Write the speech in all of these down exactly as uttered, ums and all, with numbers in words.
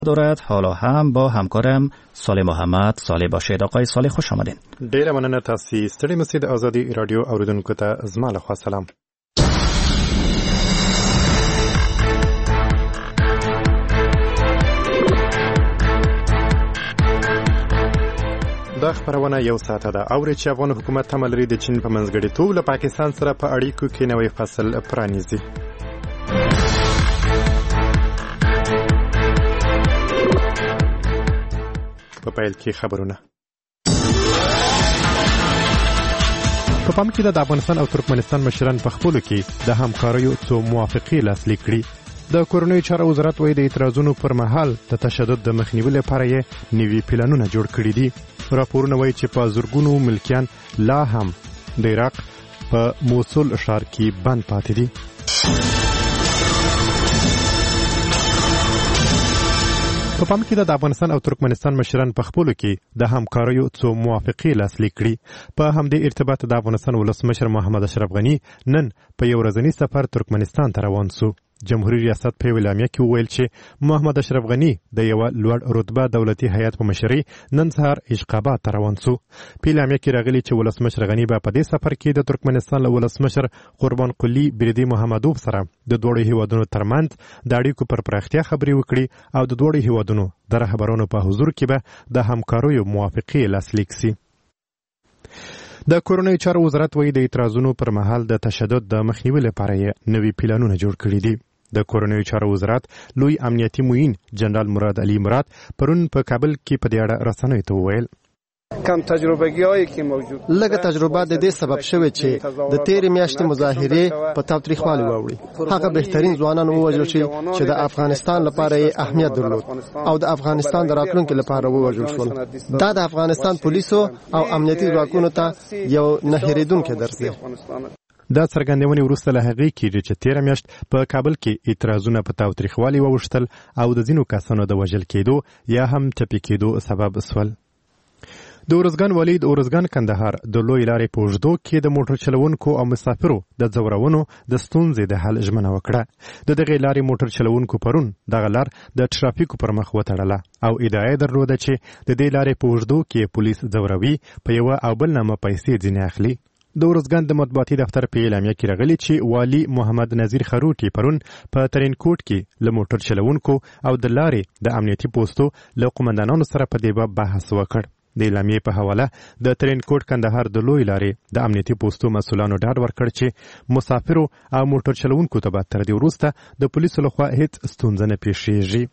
دارد. حالا هم با همکارم صالح محمد. صالح باشید. آقای صالح خوش آمدین. ډیره مننه تاسو ستړي مسید ازادي رادیو اوریدونکو ته زما له خوا سلام. دا خبرونه یو ساعته ده. اوري چې افغان حکومت تمه لري د چین په منځګړیتوب له پاکستان سره په اړیکو کې نوې فصل پرانیزي. په پیل کې خبرونه. په پام کې د افغانستان او ترکمنستان مشران په خپلو کې د همکاریو څو موافقې لاسلیک کړي. د کورنیو چارو وزارت وايي د اعتراضونو پر مهال د تشدد د مخنیوي لپاره یې نوي پلانونه جوړ کړي دي. راپورونه وايي چې په زرګونو ملکیان لا هم د عراق په موصل ښار کې بند پاتې دي. په پام کې د افغانستان او ترکمنستان مشران په خپلو کې د همکاریو څو موافقې لاسلیک کړي. په همدې ارتباط د افغانستان ولسمشر محمد اشرف غني نن په یو ورځني سفر ترکمنستان ته روان سو. جمهوریت ریاست په اعلامیه کې وویل چې محمد اشرف غني د یو لوړ رتبه دولتي هیئت په مشرۍ نن سهار اشقاباد ته روان سو. په اعلامیه کې راغلي چې ولسمشر غني به په دې سفر کې د ترکمنستان له ولسمشر قربان قلی بریدي محمدوف سره د دوړو هیوادونو ترمنځ د اړیکو پر پراختیا خبرې وکړي او د دوړو هیوادونو د رهبرانو په حضور کې به د همکاریو موافقې لاسلیک سي. د کورنیو چارو وزارت وايي د اعتراضونو پر مهال د تشدد د مخنیوي لپاره یې نوي پلانونه جوړ کړي دي. د کورنیو چارو وزارت لوی امنیتي معین جنرال مراد علي مراد پرون په کابل کې په دې اړه رسنیو ته وویل کم تجربه‌ګیایی کې موجود لږه تجربه د دې سبب شوه چې د تیرې میاشتې مظاهرې په تاوتریخوالي واوړي. هغه بهترین ځوانان ووژل شي چې د افغانستان لپاره یې اهمیت درلود او د افغانستان د راتلونکي لپاره ووژل شول. دا د افغانستان پولیسو او امنیتي ځواکونو ته یو نه هېرېدونکی درس دی. دا څرګندونې وروسته له هغې کېږي چې تېره میاشت په کابل کې اعتراضونه په تاوتریخوالي واوښتل او د ځینو کسانو د وژل کېدو یا هم ټپي کېدو سبب سول. د ارزګان والي د ارزګان کندهار د لوی لارې په اوږدو کې د موټر چلوونکو او مسافرو د ځورونو د ستونزې د حل ژمنه وکړه. د دغې لارې موټر چلوونکو پرون دغه لار د ټرافیکو پر مخ وتړله او ادعا درلوده چې د دې لارې په اوږدو کې پولیس ځوروي، په یوه او بل نامه پیسې ځینې اخلي. د ارزګان د مطبوعاتي دفتر په اعلامیه کې راغلي چې والي محمد نذیر خروټي پرون په ترینکوټ کې له موټر چلوونکو او د لارې د امنیتي پوستو له قومندانانو سره په دې باب بحث وکړ. د اعلامیې په حواله د ترینکوټ کندهار د لوی لارې د امنیتي پوستو مسؤلانو ډاډ ورکړ چې مسافرو او موټر چلوونکو ته به تر دې وروسته د پولیسو لخوا هیڅ ستونزه نه پیښیږي.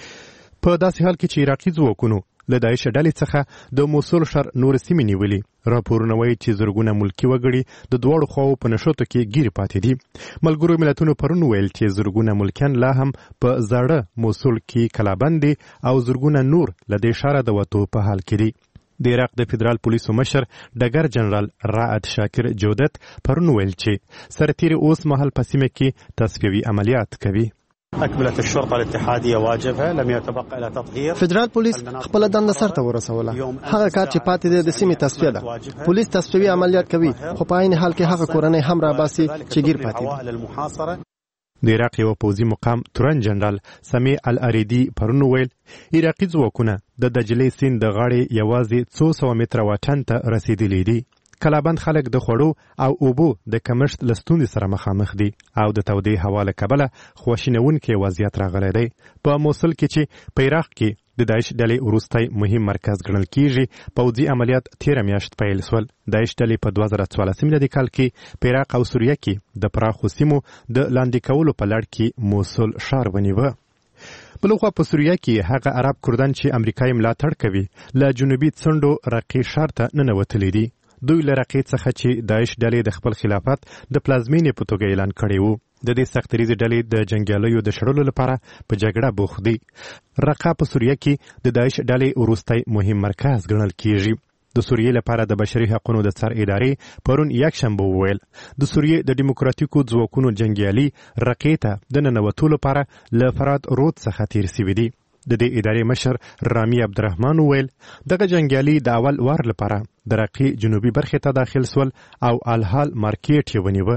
په داسې حال کې چې عراقي ځواکونو له داعش ډلې څخه د موصل ښار نور سیمې نیولي. راپورونه وایي چې زرګونه ملکي وګړي د دواړو خواو په نښتو کې ګیرې پاتې دي. ملګرو ملتونو پرون ویل چې زرګونه ملکیان لا هم په زاړه موصل کې کلابند دي او زرګونه نور له دې ښاره د وتو په حال کې دي. د عراق د فدرال پولیسو مشر ډګر جنرال رائد شاکر جودت پرون ویل چې سرتیري اوس مهال په سیمه کې تصفیوي عملیات کوي. أكملت الشرطة الاتحادية واجبها لم يتبقى إلا تطهير. فدرال پولیس خپل دنده سرته ورسوله. هغه کار چې پاتې دی د سیمې تصفیه ده. پولیس تصفیوي عملیات کوي خو په عین حال کې هغه کورنۍ هم راباسي چې ګیر پاتې دي. د عراق یو پوځي مقام تورن جنرال سمیع الاریدي پرون ویل عراقي ځواکونه د دجلې سیند د غاړې یوازې څو سوه متره واټن ته رسیدلي دي. کلابند خلک د خوړو او اوبو د کمښت له ستونزې سره مخامخ دي او د تودې هوا له کبله خواشینونکی وضعیت راغلی دی. په موصل کې چې په عراق کې د داعش ډلې وروستی مهم مرکز ګڼل کېږي پوځي عملیات تېره میاشت پیل سول. داعش ډلې په دوه زره څوارلسم میلادي کال کې په عراق او سوریه کې د پراخو سیمو د لاندې کولو په لړ کې موصل ښار ونیوه. بلخوا په سوریه کې هغه عرب کردان چې امریکا یې ملاتړ کوي له جنوبي څنډو رقې ښار ته ننوتلي دي. دوی له رقې څخه چې داعش ډلې د خپل خلافت د پلازمینې په توګه اعلان کړی وو د دې سختریزې ډلې د جنګیالیو د شړلو لپاره په جګړه بوخت دي. رقه په سوریه کې د داعش ډلې وروستی مهم مرکز ګڼل کیږي. د سوریې لپاره د بشري حقوقو د څار ادارې پرون یکشنبه وویل د سوریې د دیموکراتیکو ځواکونو جنګیالي رقې ته د ننوتو لپاره له فرات رود څخه تیر سوي دي. د دې ادارې مشر رامي عبدالرحمن وویل دغه جنګیالي د اول وار لپاره د رقې جنوبي برخې ته داخل سول او الحال مارکیټ یې ونیوه.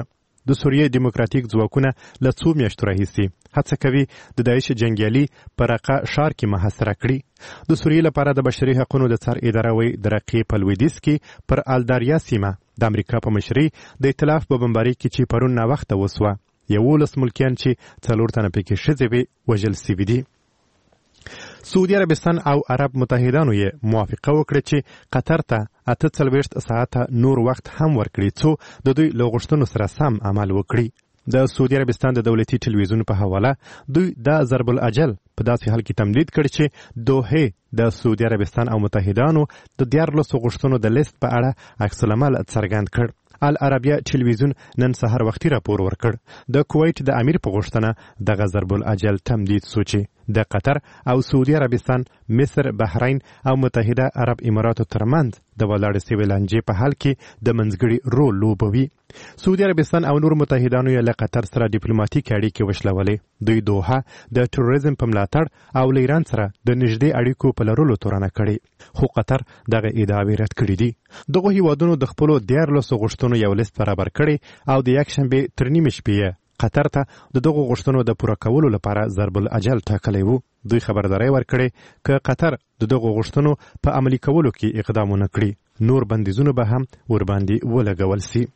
د سوریې دیموکراتیک ځواکونه له څو میاشتو راهیسې هڅه کوي د داعش جنګیالي په رقه ښار کې محاصره کړي. د سوریې لپاره د بشري حقوقو د څار اداره وایي د رقې په لویدیځ کې پر الداریا سیمه د امریکا په مشرۍ د ائتلاف په بمباري کې چې پرون ناوخته وسوه یولس ملکیان چې څلور تنه پکې ښځې وې وژل سوي دي. سعودي عربستان او عرب متحدانو یې موافقه وکړه چې قطر ته اته څلوېښت ساعته نور وخت هم ورکړي څو د دوی له غوښتنو سره سم عمل وکړي. د سعودي عربستان د دولتي ټلویزیون په حواله دوی دا ضرب الاجل په داسې حال کې تمدید کړ چې دوحه د سعودي عربستان او متحدانو د دیارلسو غوښتنو د لیست په اړه عکس العمل څرګند کړ. العربیه ټلویزیون نن سهار وختي راپور ورکړ د کویت د امیر په غوښتنه دغه ضرب الاجل تمدید شو چې د قطر او سعودي عربستان، مصر، بحرین او متحده عرب اماراتو ترمنځ د ولاړې سوي لانجې په حل کې د منځګړي رول لوبوي. سعودي عربستان او نور متحدانو یې له قطر سره ډیپلوماټیک اړیکې وشلولې. دوی دوحه د ټروریزم په ملاتړ او له ایران سره د نږدې اړیکو په لرلو تورنه کړې، خو قطر دغه ادعاوې رد کړې دي. دغه هیوادونو د خپلو دیارلسو غوښتنو یو لیست برابر کړی او د یکشنبې تر نیمې شپې قطر ته د دغو غوښتنو د پوره کولو لپاره ضرب الاجل ټاکلی وو. دوی خبرداری ورکړې که قطر د دغو غوښتنو په عملي کولو کې اقدام ونه کړي نور بندیزونه به هم ورباندې ولګول سي.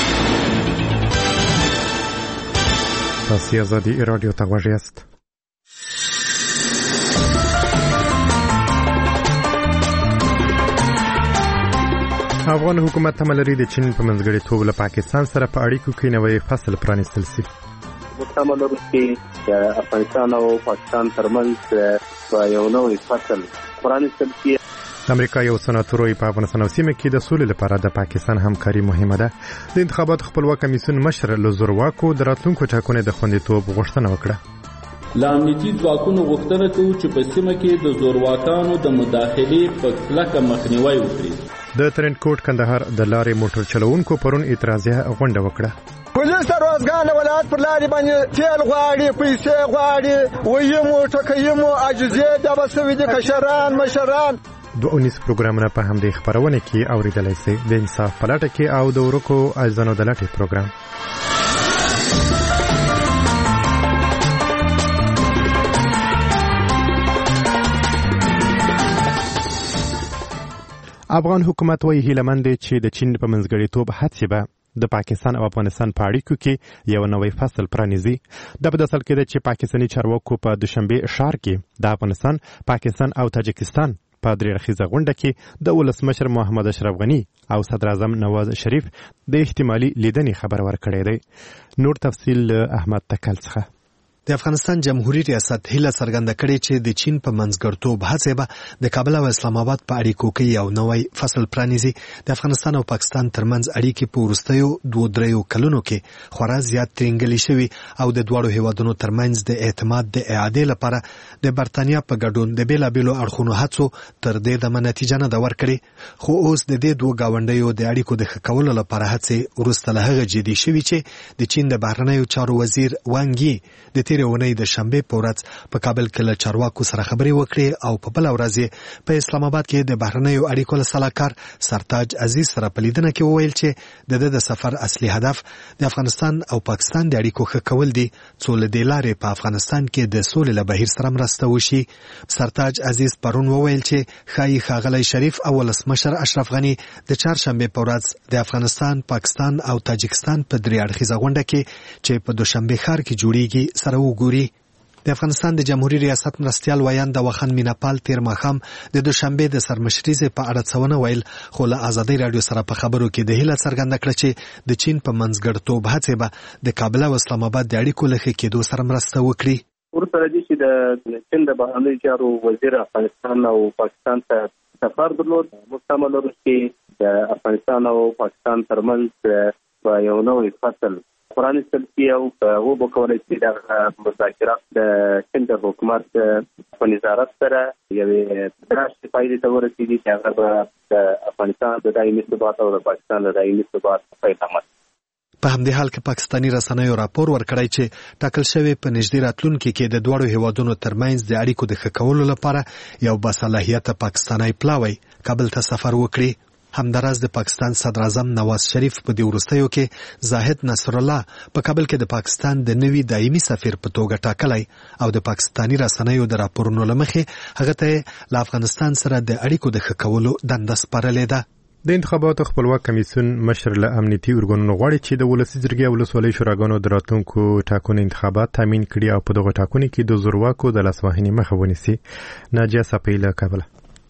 تاسو ازادي رادیو ته غوږ یاست. افغان حکومت تمه لري د چین په منځګړیتوب له پاکستان سره په اړیکو کې نوی فصل پرانیستل شي. تمه لرو چې د افغانستان او پاکستان ترمنځ په یو نوی فصل پرانیستل شي. د امریکا یو سناتور په افغانستان او سیمه کې د سولې لپاره د پاکستان همکاري مهمه ده. د انتخابات خپلواک کمیسیون مشر له زورواکو د راتلونکو ټاکنو د خوندیتوب غوښتنه وکړه. له امنیتي ځواکونو غوښتنه کوو چې په سیمه کې د زورواکانو د مداخلې په کلکه مخنیوی وکړي. د ترنکوټ کندهار د لارې موټر چلوونکو پرون اعتراضیه غونډه وکړه. پولیس روزګان ولایت پر لارې باندې تیل غواړي، پیسې غواړي، ویمو ټکیمو عجزې د بسوي د کشران مشران. دوه اونیس پروګرامونه په همدې خبرونه کې اوریدلای شئ. د انصاف پلټه کې او د ورکو ازانو د لټې پروګرام. افغان حکومت وايي هیلهمند دی چې د چین په منځګړیتوب هڅې به د پاکستان او افغانستان په اړیکو کې یو نوی فصل پرانیزي. دا په داسې حال کې ده چې پاکستاني چارواکو په دوشنبه ښار کې د افغانستان، پاکستان او تاجکستان په درې اړخیزه غونډه کې د ولسمشر محمد اشرف غني او صدر اعظم نواز شریف د احتمالي لیدنې خبر ورکړی دی. نور تفصیل احمد تکل څخه. د افغانستان جمهوریت ریاست هیله څرګنده کړې چې د چین په منځګړیتوب هڅې به د کابل او اسلام آباد په اړیکو کې یو نوی فصل پرانیزي. د افغانستان او پاکستان ترمنځ اړیکې په وروستیو دوه دریو کلونو کې خورا زیات ترنګلې شوي او د دواړو هیوادونو ترمنځ د اعتماد د اعادې لپاره د برتانیا په ګډون د بیلابیلو اړخونو هڅو تر دې دمه نتیجه نه ده ورکړې. خو اوس د دې دوه ګاونډیو د اړیکو د ښه کولو لپاره هڅې وروسته له هغه جدي شوي چې د چین د بهرنیو چارو وزیر وانګ یي د تیرې اونۍ د شنبې په ورځ په کابل کې له چارواکو سره خبرې وکړې او په بله ورځ په اسلام آباد کې د بهرنیو اړیکو له سلاکار سرتاج عزیز سره په لیدنه کې وویل چې د ده د سفر اصلي هدف د افغانستان او پاکستان د اړیکو ښه کول دي څو له دې لارې په افغانستان کې د سولې له بهیر سره مرسته وشي. سرتاج عزیز پرون وویل چې ښایي ښاغلی شریف او ولسمشر اشرف غني د چهارشنبې په ورځ د افغانستان، پاکستان او تاجکستان په درې اړخیزه غونډه کې چې په دوشنبې ښار کې جوړیږي سره وګوري. د افغانستان د جمهوریت ریاست مرستیال ویان د وخن میناپال تیر ماښام د دوشنبې د سرمشریزې په اړه څه ونه ویل، خو له ازادۍ راډیو سره په خبرو کې د هیله څرګنده کړه چې د چین په منځګړیتوب هڅې به د کابل او اسلام آباد د اړیکو له ښه کېدو سره مرسته وکړي. وروسته راځي چې د چین د بهرنیو چارو وزیر افغانستان او پاکستان ته سفر درلود. مستعمل لرو چې د افغانستان او پاکستان ترمنځ په یو نوی فصل پرانیستل شي او هغه به کولی شي د مذاکرات د چین د حکومت په نظارت سره یوې دراشتې پایلې ته ورسېږي چې هغه به د افغانستان د دایمي ثبات او د پاکستان د دایمي ثبات پیغام. په همدې حال کې پاکستاني رسنیو راپور ورکړی چې ټاکل شوی په نږدې راتلونکي کې د دواړو هیوادونو ترمنځ د اړیکو د ښه کولو لپاره یو باصلاحیته پاکستاني پلاوی کابل ته سفر وکړي. همداراز د پاکستان صدر اعظم نواز شریف په دې وروستیو کې زاهد نصر الله په کابل کې د پاکستان د نوي دایمي سفیر په توګه ټاکلی او د پاکستاني رسنیو د راپورونو له مخې هغه ته له افغانستان سره د اړیکو د ښه کولو دنده سپارلې ده. د انتخاباتو خپلواک کمیسیون مشر له امنیتي ارګانونو غواړي چې د ولسي جرګې او ولسوالۍ شوراګانو د راتلونکو ټاکنو انتخابات تامین کړي او په دغه ټاکنو کې د زورواکو د لاسوهنې مخه ونیسي. ناجیه صفی له کابل.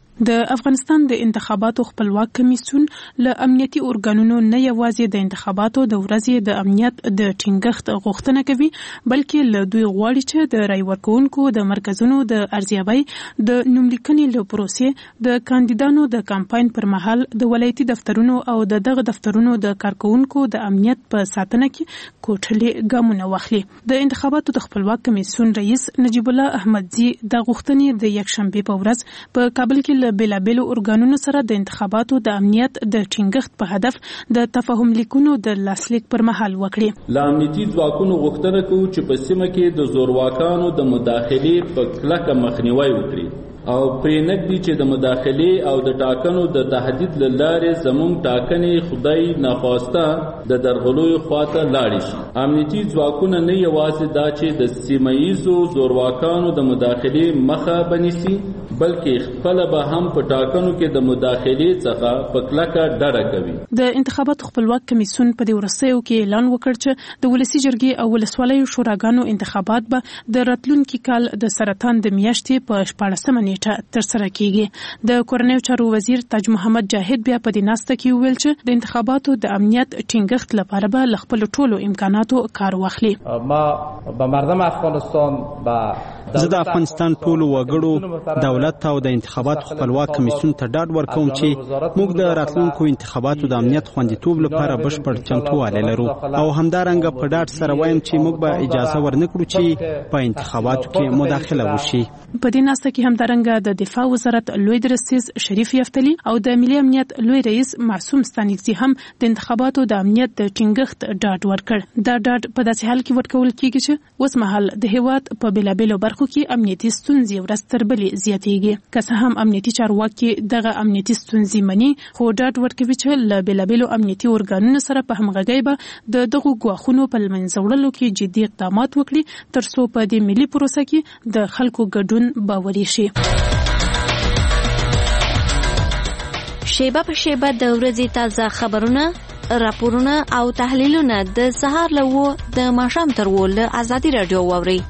د افغانستان د انتخاباتو خپلواک کمیسیون له امنیتي ارګانونو نه یوازې د انتخاباتو د ورځې د امنیت د ټینګښت غوښتنه کوي بلکې له دوی غواړي چې د رای ورکوونکو د مرکزونو د ارزیابۍ د نوملیکنې له پروسې د کاندیدانو د کمپاین پر مهال د ولایتي دفترونو او د دغه دفترونو د کارکونکو د امنیت په ساتنه کې کوټلې ګامونه واخلي. د انتخاباتو د خپلواک کمیسیون رئیس نجیب الله احمدزي د غوښتنې د یکشنبه په ورځ په کابل کې بېلابېلو ارګانونو سره د انتخاباتو د امنیت د ټینګښت په هدف د تفاهم لیکونو د لاسلیک پر مهال وکړي. له امنیتي ځواکونو غوښتنه کوو چې په سیمه کې د زورواکانو د مداخلې په کلکه مخنیوی وکړي او پرې نږدې چې د مداخلې او د ټاکنو د تهدید له لارې زموږ ټاکنې خدای ناخواسته د درغلوی خواته لاړې شي. امنیتي ځواکونه نه یوازې دا چې د سیمه ییزو زورواکانو د مداخلې مخه بنیسي بلکې خپل به هم په ټاکنو کې د مداخلې څخه په کلکه ډډه کوي. د انتخاباتو خپلواک کمیسیون په دې وروستیو کې اعلان وکړ چې د ولسي جرګې او ولسوالیو شوراګانو انتخابات به د راتلونکي کال د سرطان د میاشتې په شپاړسمه نیټه ترسره کیږي. د کورنیو چارو وزیر تاج محمد جاهد بیا په دې ناسته کې وویل چې د انتخاباتو د امنیت ټینګښت لپاره به له خپلو ټولو امکاناتو کار واخلي. ما به مردم افغانستان به زه د افغانستان ټولو وګړو دولت او د انتخاباتو خپلواک کمیسیون ته ډاډ ورکوم چې موږ د راتلونکو انتخاباتو د امنیت خوندیتوب لپاره بشپړ چمتووالی لرو او همدارنګه په ډاډ سره وایم چې موږ به اجازه ورنکړو چې په انتخاباتو کې مداخله وشي. په دې ناسته کې همدارنګه د دفاع وزارت لوی درستیز شریف یفتلی او د ملي امنیت لوی رئیس معصوم ستانکزي هم د انتخاباتو د امنیت د ټینګښت ډاډ ورکړ. دا ډاډ په داسې حال کې ورکول کیږي چې اوس مهال د هیواد په بېلابېلو برخو کې امنیتي ستونزې ورځ تر بلې زیاتېږي. که څه هم امنیتي چارواکي دغه امنیتي ستونزې مني خو ډاډ ورکوي چې له بېلابېلو امنیتي ارګانونو سره په همغږۍ به د دغو ګواښونو په له منځه وړلو کې جدي اقدامات وکړي تر څو په دې ملي پروسه کې د خلکو ګډون باوري شي. شیبه په شیبه د ورځې تازه خبرونه راپورونه او تحلیلونه د سهار له و د ماښام تر و له ازادي راډیو واورئ.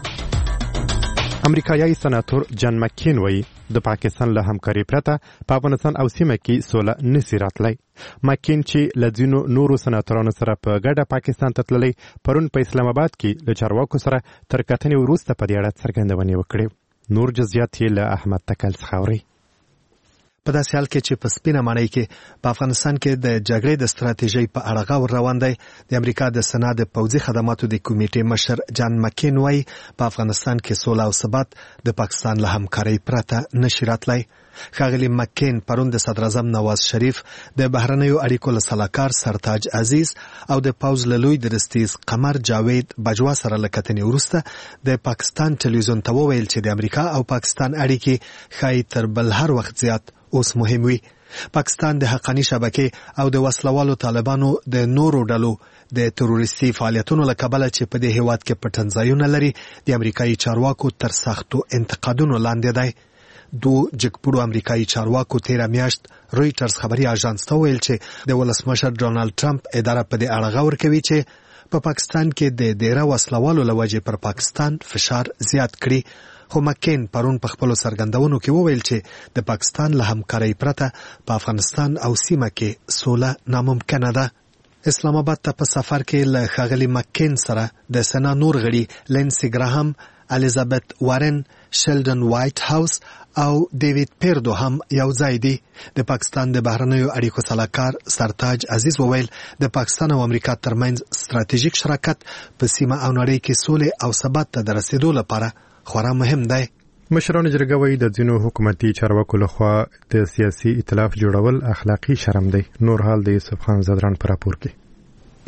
امریکایي سناتور جان مکین وایي د پاکستان له همکاري پرته په افغانستان او سیمه کې سوله نشي راتلی. مکین چې له ځینو نورو سناتورانو سره په ګډه پاکستان ته تللی پرون په اسلام آباد کې له چارواکو سره تر کتنې وروسته په دې اړه څرګندونې وکړې. نور جزئیات یې له احمد تکل څخه اورئ. په داسې حال کې چې په سپینه ماڼۍ کې په افغانستان کې د جګړې د ستراتیژۍ په اړه غور روان دی، د امریکا د سنا د پوځي خدماتو د کمیټې مشر جان مکین وایي په افغانستان کې سوله او ثبات د پاکستان له همکارۍ پرته نشي راتلی. ښاغلي مکین پرون د صدر اعظم نواز شریف د بهرنیو اړیکو له سلاکار سرتاج عزیز او د پوځ له لوی درستیز قمر جاوید بجوا سره له کتنې وروسته د پاکستان ټلویزیون ته وویل چې د امریکا او پاکستان اړیکې ښایي تر بل هر وخت زیات اوس مهم وي. پاکستان د حقانی شبکې او د وسلوالو طالبانو د نورو ډلو د تروریستي فعالیتونو له کبله چې په دې هیواد کې پټنځایونه لري د امریکایي چارواکو تر سختو انتقادونو لاندې دی. دو جګپوړو امریکایي چارواکو تیره میاشت رویټرز خبري اژانس ته ویل چې د ولسمشر ډونالد ټرمپ اداره په دې اړه غور کوي چې په پاکستان کې د ډیره وسلوالو له وجې پر پاکستان فشار زیات کړي. خو مکین پرون په خپلو څرګندونو کې وویل چې د پاکستان له همکارۍ پرته په افغانستان او سیمه کې سوله ناممکنه ده. اسلام آباد ته په سفر کې له ښاغلي مکین سره د سنا نور غړي لینسي ګراهم، الیزابت وارن، شیلډن وایټ هاوس او ډیوید پیردو هم یو ځای دي. د پاکستان د بهرنیو اړیکو سلاکار سرتاج عزیز وویل د پاکستان او امریکا ترمنځ ستراتیژیک شراکت په سیمه او نړۍ کې سولې او ثبات ته د رسیدو لپاره خورا مهم دی. مشران جرګه وایي د ځینو حکومتي چارواکو لخوا د سیاسي ائتلاف جوړول اخلاقي شرم دی. نور حال د یوسف خان زدران پر راپور کې.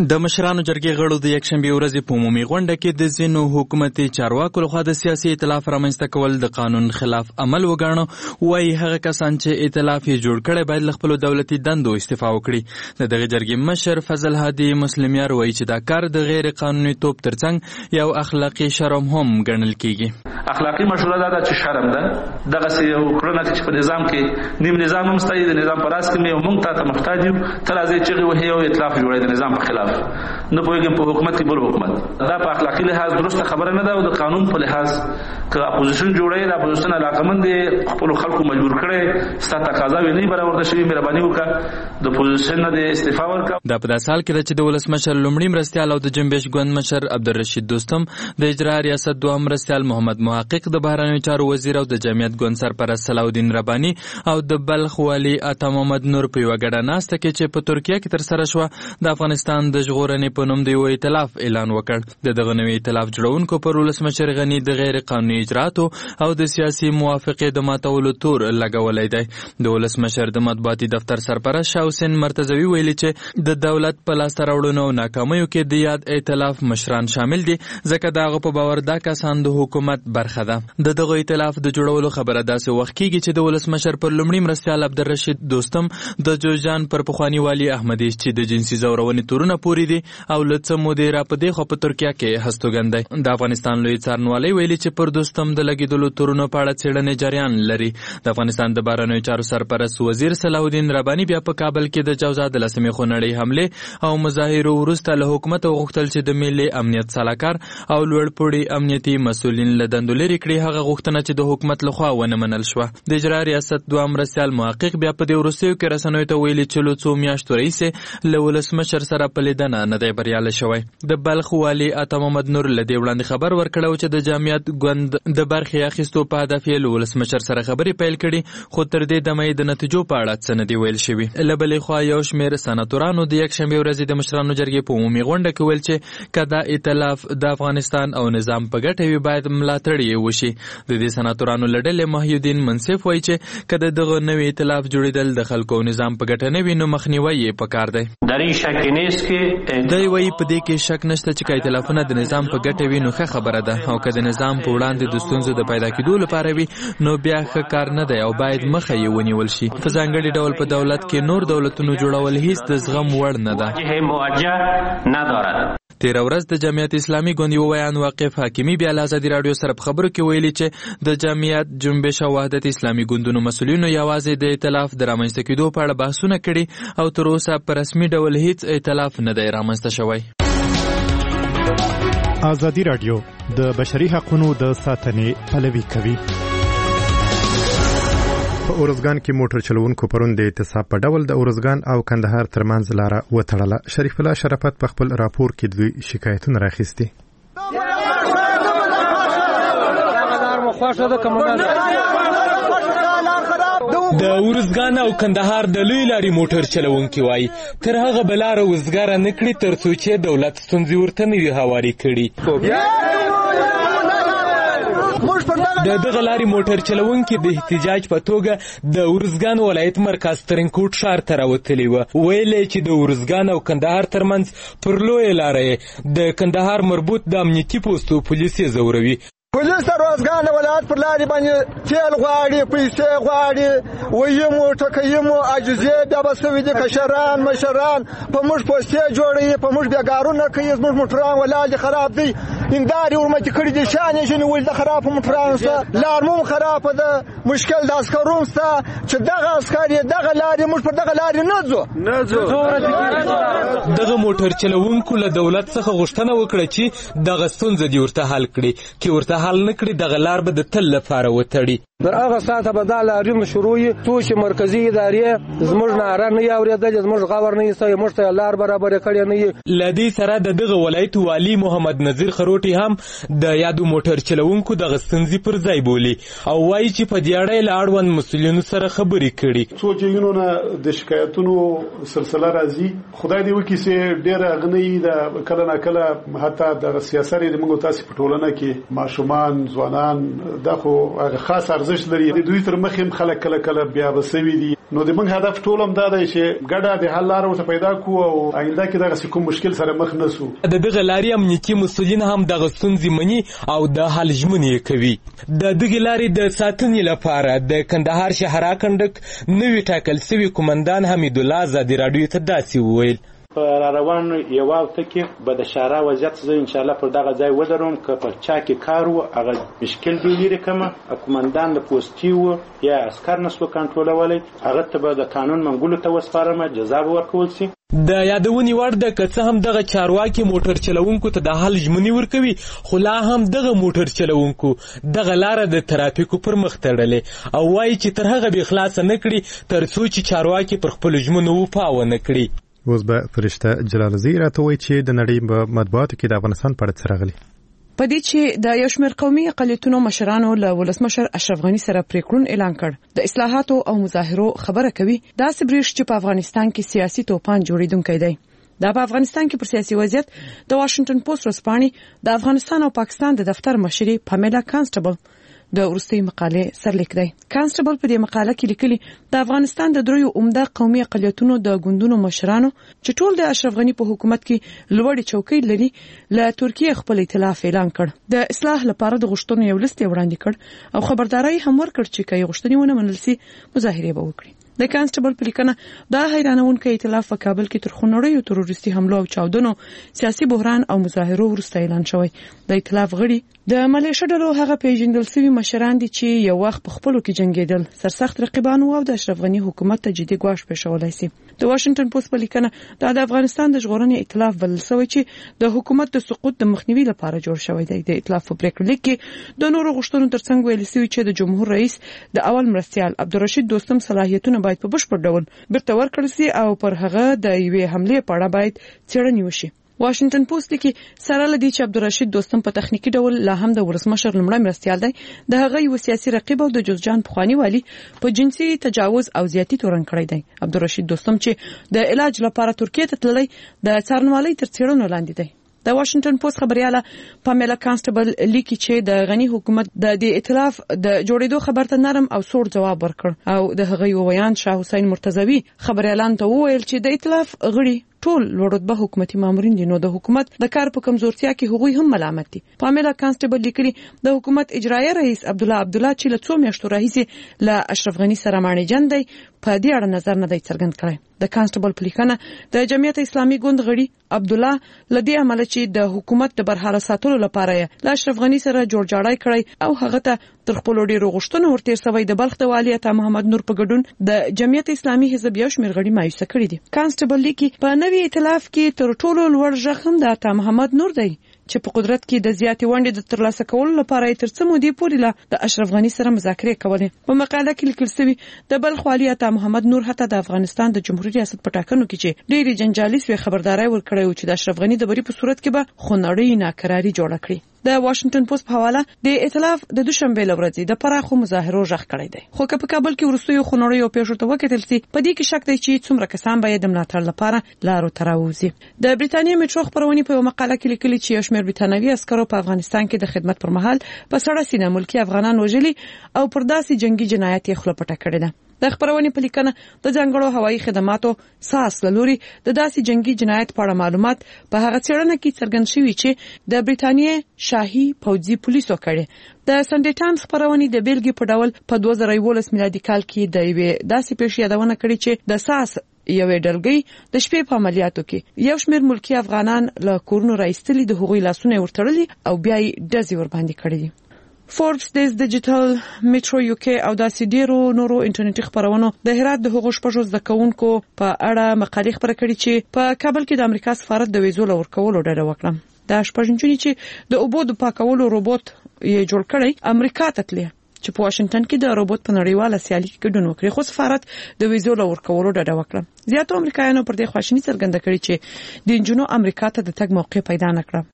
د مشرانو جرګې غړو د یکشنبې ورځې په عمومي غونډه کې د ځینو حکومتي چارواکو لخوا د سیاسي ائتلاف رامنځته کول د قانون خلاف عمل وګاڼه. وایي هغه کسان چې ائتلاف یې جوړ کړی باید له خپلو دولتي دندو استعفا وکړي. د دغه جرګې مشر فضل هادي مسلمیار وایي چې دا کار د غیر قانوني توب ترڅنګ یو اخلاقي شرم هم ګڼل کیږي. اخلاقي مشوره دا ده چې شرم ده دغه څه یو کړنه چې په نظام کې نیم نظام هم ستایي د نظام په راس کې مې موږ ته محتاج یو تر ازې چې وه یو ائتلاف جوړوي د نظام په خلاف نه پوهېږم په حکومت کې بل حکومت دا په اخلاقي لحاظ درسته خبره نه ده او د قانون په لحاظ که اپوزیشن جوړوي د اپوزیشن علاقمند خپل خلکو مجبور کړي ستا تقاضا وي نه برابر شوي مهرباني وکړه د اپوزیشن نه د استعفا ورکړه. دا په داسې حال کې ده چې د ولسمشر لومړي مرستیال او د جنبش ګوند مشر عبدالرشید دوستم د اجرا ریاست دوهم مرستیال محمد محقق د بهرنیو چارو وزیر او د جمعیت ګوند سرپرست صلاحالدین رباني او د بلخ والي عطا محمد نور په یوه ګډه ناسته کې چې په ترکیه کې ترسره شوه د افغانستان د ژغورنې په نوم د یو ائتلاف اعلان وکړ. د دغه نوي ائتلاف جوړونکو پر ولسمشر غني د غیر قانوني اجرااتو او د سیاسي موافقې د ماتولو تور لګولی دی. د ولسمشر د مطبوعاتي دفتر سرپرست شاه حسین مرتضوي ویلي چې د دولت په لاسته راوړنو او ناکامیو کې د یاد ائتلاف مشران شامل دي ځکه د هغه په باور دا کسان د حکومت برخه ده. د دغه ائتلاف د جوړولو خبره داسې وخت کېږي چې د ولسمشر پر لومړي مرستیال عبدالرشید دوستم د جوزجان پر پخواني والي احمدي چې د جنسي زورونې تورونه پوري دي او له څه مودې را په دې خوا په ترکیه کې هستوګن دی. د افغانستان لوی څارنوالۍ ویلي چې پر دوستم د لګېدلو تورونو په اړه څېړنې جریان لري. د افغانستان د بهرنیو چارو سرپرست وزیر صلاحالدین رباني بیا په کابل کې د جوزا د لسمې خونړۍ حملې او مظاهرو وروسته له حکومته وغوښتل چې د ملي امنیت سلاکار او لوړپوړي امنیتي مسؤلین له دندو لرې کړي. هغه غوښتنه چې د حکومت لخوا ونه منل شوه. د اجرا ریاست دوهم مرستیال محقق بیا په دې وروستیو کې رسنیو ته ویلي چې له څو میاشتو راهیسې له ولسمشر سره په لیدنه نه دی بریالی شوی. د بلخ والي عطا محمد نور له دې وړاندې خبر ورکړی و چې د جمعیت ګوند د برخې اخیستو په هدف یې له ولسمشر سره خبرې پیل کړي خو تر دې دمه یې د نتیجو په اړه څه نه دي ویل شوي. له بلې خوا یو شمېر سناتورانو د یکشنبې ورځې د مشرانو جرګې په عمومي غونډه کې ویل چې که دا ائتلاف د افغانستان او نظام په ګټه وي باید ملاتړ یې وشي. د دې سناتورانو له ډلې محیالدین منصف وایي چې که د دغه نوي ائتلاف جوړېدل د خلکو او نظام په ګټه نه وي نو مخنیوی یې پکار دی. دی وایي په دې کې شک نشته چې که ائتلافونه د نظام په ګټه وي نو ښه خبره ده او که د نظام په وړاندې د ستونزو د پیدا کېدو لپاره وي نو بیا ښه کار نه دی او باید مخه یې ونیول شي. په ځانګړي ډول په دولت کې نور دولتونو جوړول هیڅ د زغم وړ نه ده. تیره ورځ د جمعیت اسلامي ګوند یو ویان واقف حکیمي بیا له ازادي راډیو سره په خبرو کې ویلي چې د جمعیت جنبش او وحدت اسلامي ګوندونو مسؤلینو یوازې د ائتلاف د رامنځته کېدو په اړه بحثونه کړي او تر اوسه په رسمي ډول هیڅ ائتلاف نه دی رامنځته شوی. ازادي راډیو د بشري حقوقو د ساتنې پلوي کوي. په اورزګان کې موټر چلوونکو پرون د اعتصاب په ډول د اورزګان او کندهار ترمنځ لاره وتړله. شریف الله شرافت په خپل راپور کې دوی شکایتونه راخیستي. د اورزګان او کندهار د لوی لارې موټر چلوونکي وایي تر هغه به لاره وزګاره نه کړي تر څو چې دولت ستونزې ورته نه وي هوارې کړي. د دغه لارې موټر چلوونکي د احتجاج په توګه د اورزګان ولایت مرکز ترینکوټ ښار ته راوتلي وه. ویل یې چې د اورزګان او کندهار ترمنځ پر لویه لاره د کندهار مربوط د امنیتي پوستو پولیس یې ځوروي. پولیس د روزګان ولایت پر لارې باندې تیل غواړي، پیسې غواړي، ویمو ټکیمو عجزې بیا به سوي دي کشران مشران په موږ پوستې جوړوي، په موږ بېګارونه کوي، زموږ موټران ولاړ دي خراب دي، هندارې ورمتې کړي دي، شان یې ژنې ولي د خرابو موټرانو سته، لار مو خرابه ده، مشکل د عسکرو سته چې دغه عسکر یې دغه لارې موږ پر دغه لارې نه ځو نه ځو. دغه موټر چلوونکو له دولت څخه غوښتنه وکړه چې دغه ستونزه دې ورته حل کړي، کې ورته حل نه کړي دغه لار به د تل لپاره وتړي. در هغه ساعته به دا لارې شروع وي څو چې مرکزي ادارې زموږ ناره نه یې اورېدلې، زموږ غور نه یې سوی، موږ ته لار برابره کړې نه یې. له دې سره د دغه ولایت والي محمد نذیر خروټي هم د یادو موټر چلوونکو دغه ستونزې پر ځای بولي او وایي چې په دې اړه یې له اړوند مسؤلینو سره خبرې کړي. څو چې نه د شکایتونو سلسله راځي، خدای دې وکړي چې ډېره هغه نه د کله نه کله حتی دغه سیاست یې موږ تاسې په ټولنه کې ماشومان ځوانان دا خو هغه خاص ارزښت لري. د دوی تر مخ هم خلک کله کله بیا بسوي دي، نو د موږ هدف ټول هم دا دی چې ګډه د حل لار ورته پیدا کړو او آینده کې دغه کوم مشکل سره مخ نه سو. د دغه لارې امنیتي مسؤلین هم دغه ستونزې مني او د حل ژمنې کوي. د دغه لارې د ساتنې لپاره د کندهار شهرا کندک نوی ټاکل شوی قومندان حمید الله ازادي راډیو ته داسې وویل: په را روان یو وخت کې به د شارع وضعیت زه ان شاء الله پر دغه ځای ودرم که په چا کې کار و هغه مشکل دی لري کومه قومندان د پوسټي و یا عسكر نسو کنټرولولای هغه ته به د قانون منګولو ته وسپارم جزا به ورکول شي. د یادونې وړ ده که څه هم دغه چارواکي موټر چلوونکو ته د حل ژمنې ورکوي خو لا هم دغه موټر چلوونکو دغه لاره د ترافیکو پر مخ تړلې او وایي چې تر هغه به خلاصه نه کړي تر څو چې چارواکي پر خپلو ژمنو وفا ونه کړي. اوس به فرشته جلالزی راته وایي چې د نړۍ په مطبوعاتو کې د افغانستان په اړه څه راغلي. په دې چې د یو شمېر قومي اقلیتونو مشرانو له ولسمشر اشرف غني سره پریکړون اعلان کړ د اصلاحاتو او مظاهرو خبره کوي دا سبریش چې په افغانستان کې سیاسي توپان جوړیدونکی دی. دا په افغانستان کې پر سیاسي وضعیت د واشنگټن پوسټ ورځپاڼې د افغانستان او پاکستان د دفتر مشري پامیلا کانسټبل د ورستۍ مقالې سرلیک دی. کانسټبل په دې مقاله کې لیکلي د افغانستان د دریو عمده قومي اقلیتونو د ګوندونو مشرانو چې ټول د اشرف غني په حکومت کې لوړې چوکۍ لري له ترکیه خپل ائتلاف اعلان کړ. د اصلاح لپاره د غوښتنو یو لیست وړاندې کړ او خبرداري هم ورکړ چې کوي غوښتنې ونه منل شي مظاهره به وکړي. د کانسټبل په لیکنه دا حیرانونکي ائتلاف په کابل کې تر خونړیو تروریستي حملو او چاودنو سیاسي بحران او مظاهرو وروسته اعلان شوی. د ائتلاف غړي د ملیشه ډلو هغه پیژندل شوی مشران دي چې یو وخت په خپلو کې جنگیدل سرسخت رقیبان او د اشرف غني حکومت ته جدي ګواښ پېښولای شي. د واشنگټن پوسټ په لیکنه دا د افغانستان د ژغورنې ائتلاف بلل شوی چې د حکومت د سقوط د مخنیوي لپاره جوړ شوی دی. د ائتلاف په پریکړه لیک کې د نورو غوښتنو ترڅنګ ویل شوی چې د جمهور رئیس د اول مرستيال عبدالرشید دوستم صلاحیتونه باید په بشپړ ډول بیرته ورکړل شي او پر هغه د یوې حملې په اړه باید څېړنې وشي. واشنگټن پوسټ لیکي سره لدی چې عبدالرشید دوستم په تخنیکی ډول لا هم د ولسمشر لمړی مرستيال دی. د هغه یو سیاسي رقیب او د جوزجان پخوانی والی په جنسي تجاوز او زیاتی تورن کړی دی. عبدالرشید دوستم چې د علاج لپاره ترکیه ته تللی د څارنوالۍ تر څېړنو لاندې دی. د واشنگټن پوسټ خبرياله پامیلا کانسټبل لیکي چې د غني حکومت د دې ائتلاف د جوړېدو خبر ته نرم او سوړ جواب ورکړ او د هغه یو بیان شاه حسین مرتضوی خبريالان ته وویل چې د ائتلاف غړي ټول لوړرتبه حکومتي مامورین دي نو د حکومت د کار په کمزورتیا کې هغوی هم ملامت دي. پامیلا کانسټبل لیکلي د حکومت اجرایي رئیس عبد الله عبدالله چې له څو میاشتو راهیسې له اشرف غني سره مانې جن دی په دې اړه نظر نه دی څرګند کړی. د کانسټبل په لیکنه د جمعیت اسلامي ګوند غړي عبد الله لدی عمل چې د حکومت د برحاله ساتلو لپاره له اشرف غني سره جوړ جاړی کړی او هغه ته تر خپل ډیرو غوښتنو ورتیر سوی د بلخ د والی عطا محمد نور په ګډون د جمعیت اسلامي حزب یو شمېر غړي مایوسه کړي دي. کانسټبل لیکي په نوي ائتلاف کې تر ټولو لوړ ژغ هم د عطا محمد نور دی چې په قدرت کې د زیاتې ونډې د ترلاسه کولو لپاره تر څو مودې پورې له د اشرف غني سره مذاکرې کولې. په مقاله کې لیکل شوی د بلخ والی عطا محمد نور حتی د افغانستان د جمهوریت ریاست په ټاکنو کې چې ډېری جنجالي سوي خبرداري ورکړی و چې د اشرف غني د بری په صورت کې به خونړی ناکراری جوړه کړي. د واشنگټن پوسټ په حواله د ائتلاف د دوشنبه لورځي د پراخو مظاهرو ژغ کړی دی. خو که په کابل کې ورستیو خونړیو پیښو ته وکتل شي په دې کې شک دی چې څومره کسان باید د ملاتړ لپاره لارو تراوزي. د بریتانیا میټرو خبرونه په مقاله کې لیکلي چې یو شمېر بریتانوي عسکرو په افغانستان کې د خدمت پر مهال په سړه سینه ملکی افغانان وژلي او پر داسې جنگي جنایت یې خپل پټه کړی ده. د خبرونه په لیکنه د ځنګړو هوایي خدماتو ساس لوري د داسې جنگي جنایت په اړه معلومات په هغه څېړنه کې څرګند شوی چې د بریتانیا شاهي پوځي پولیسو کړي. د سنډي ټایمز خبرونه د بیلګې په ډول په دوه زره یولس میلادي کال کې د یوې داسې پیښې یادونه کړې چې د ساس یوې ډلګۍ د شپې په عملیاتو کې یو شمېر ملکی افغانان له کورونو راایستلي د هغوی لاسونه ورتړلي او بیا یې ډزې ورباندې کړې دي. فوربس دیز ډیجیټل میټرو یوکي او داسې ډیرو نورو انټرنیټي خبرونو د هرات د حقوق شپږو زده کوونکو په اړه مقالې خبرې کړې چې په کابل کې د امریکا سفارت د ویزو لورکولو ډډه وکړه. د شپږنجونی چې د اوبو د پاکولو روبوت یې جوړ کړی امریکا ته تللی چې په واشنگټن کې د روبوت په نړیواله سیالي کې ګډون وکړي خو سفارت د ویزو لورکولو ډډه وکړه. زیاتو امریکایانو پر دې خواشیني څرګنده کړې چې د انجونو امریکا ته د تګ موقع پیدا نکړه.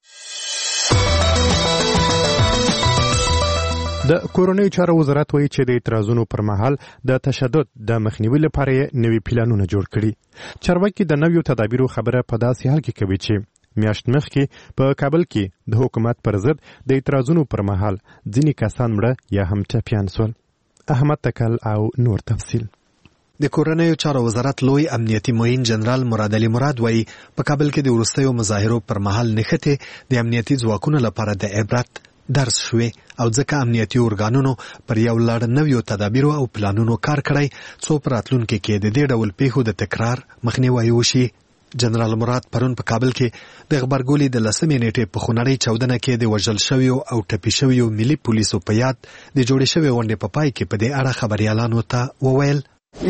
د کورونی چارو وزارت وایي چې د اعتراضونو پر مهال د تشدد د مخنیوي لپاره نوي پلانونه جوړ کړي. چارواکي د نویو تدابیرو خبره په داسې حال کې کوي چې میاشت مخکې په کابل کې د حکومت پر ضد د اعتراضونو پر مهال ځینې کسان مړه یا هم ټپیان شول. احمد تکل او نور تفصیل. د کورنیو چارو وزارت لوی امنیتي معین جنرال مراد علي مراد وایي په کابل کې د وروستیو مظاهرو پر مهال نښتې د امنیتي ځواکونو لپاره د عبرت درس شوې او ځکه امنیتي ارګانونو پر یو لړ نویو تدابیرو او پلانونو کار کړی څو په راتلونکي کې د دې ډول پیښو د تکرار مخنیوی وشي. جنرال مراد پرون په کابل کې د غبرګولي د لسمې نیټې په خونړۍ چاودنه کې د وژل شویو او ټپي شویو ملي پولیسو په یاد د جوړې شوې غونډې په پای کې په دې اړه خبريالانو ته وویل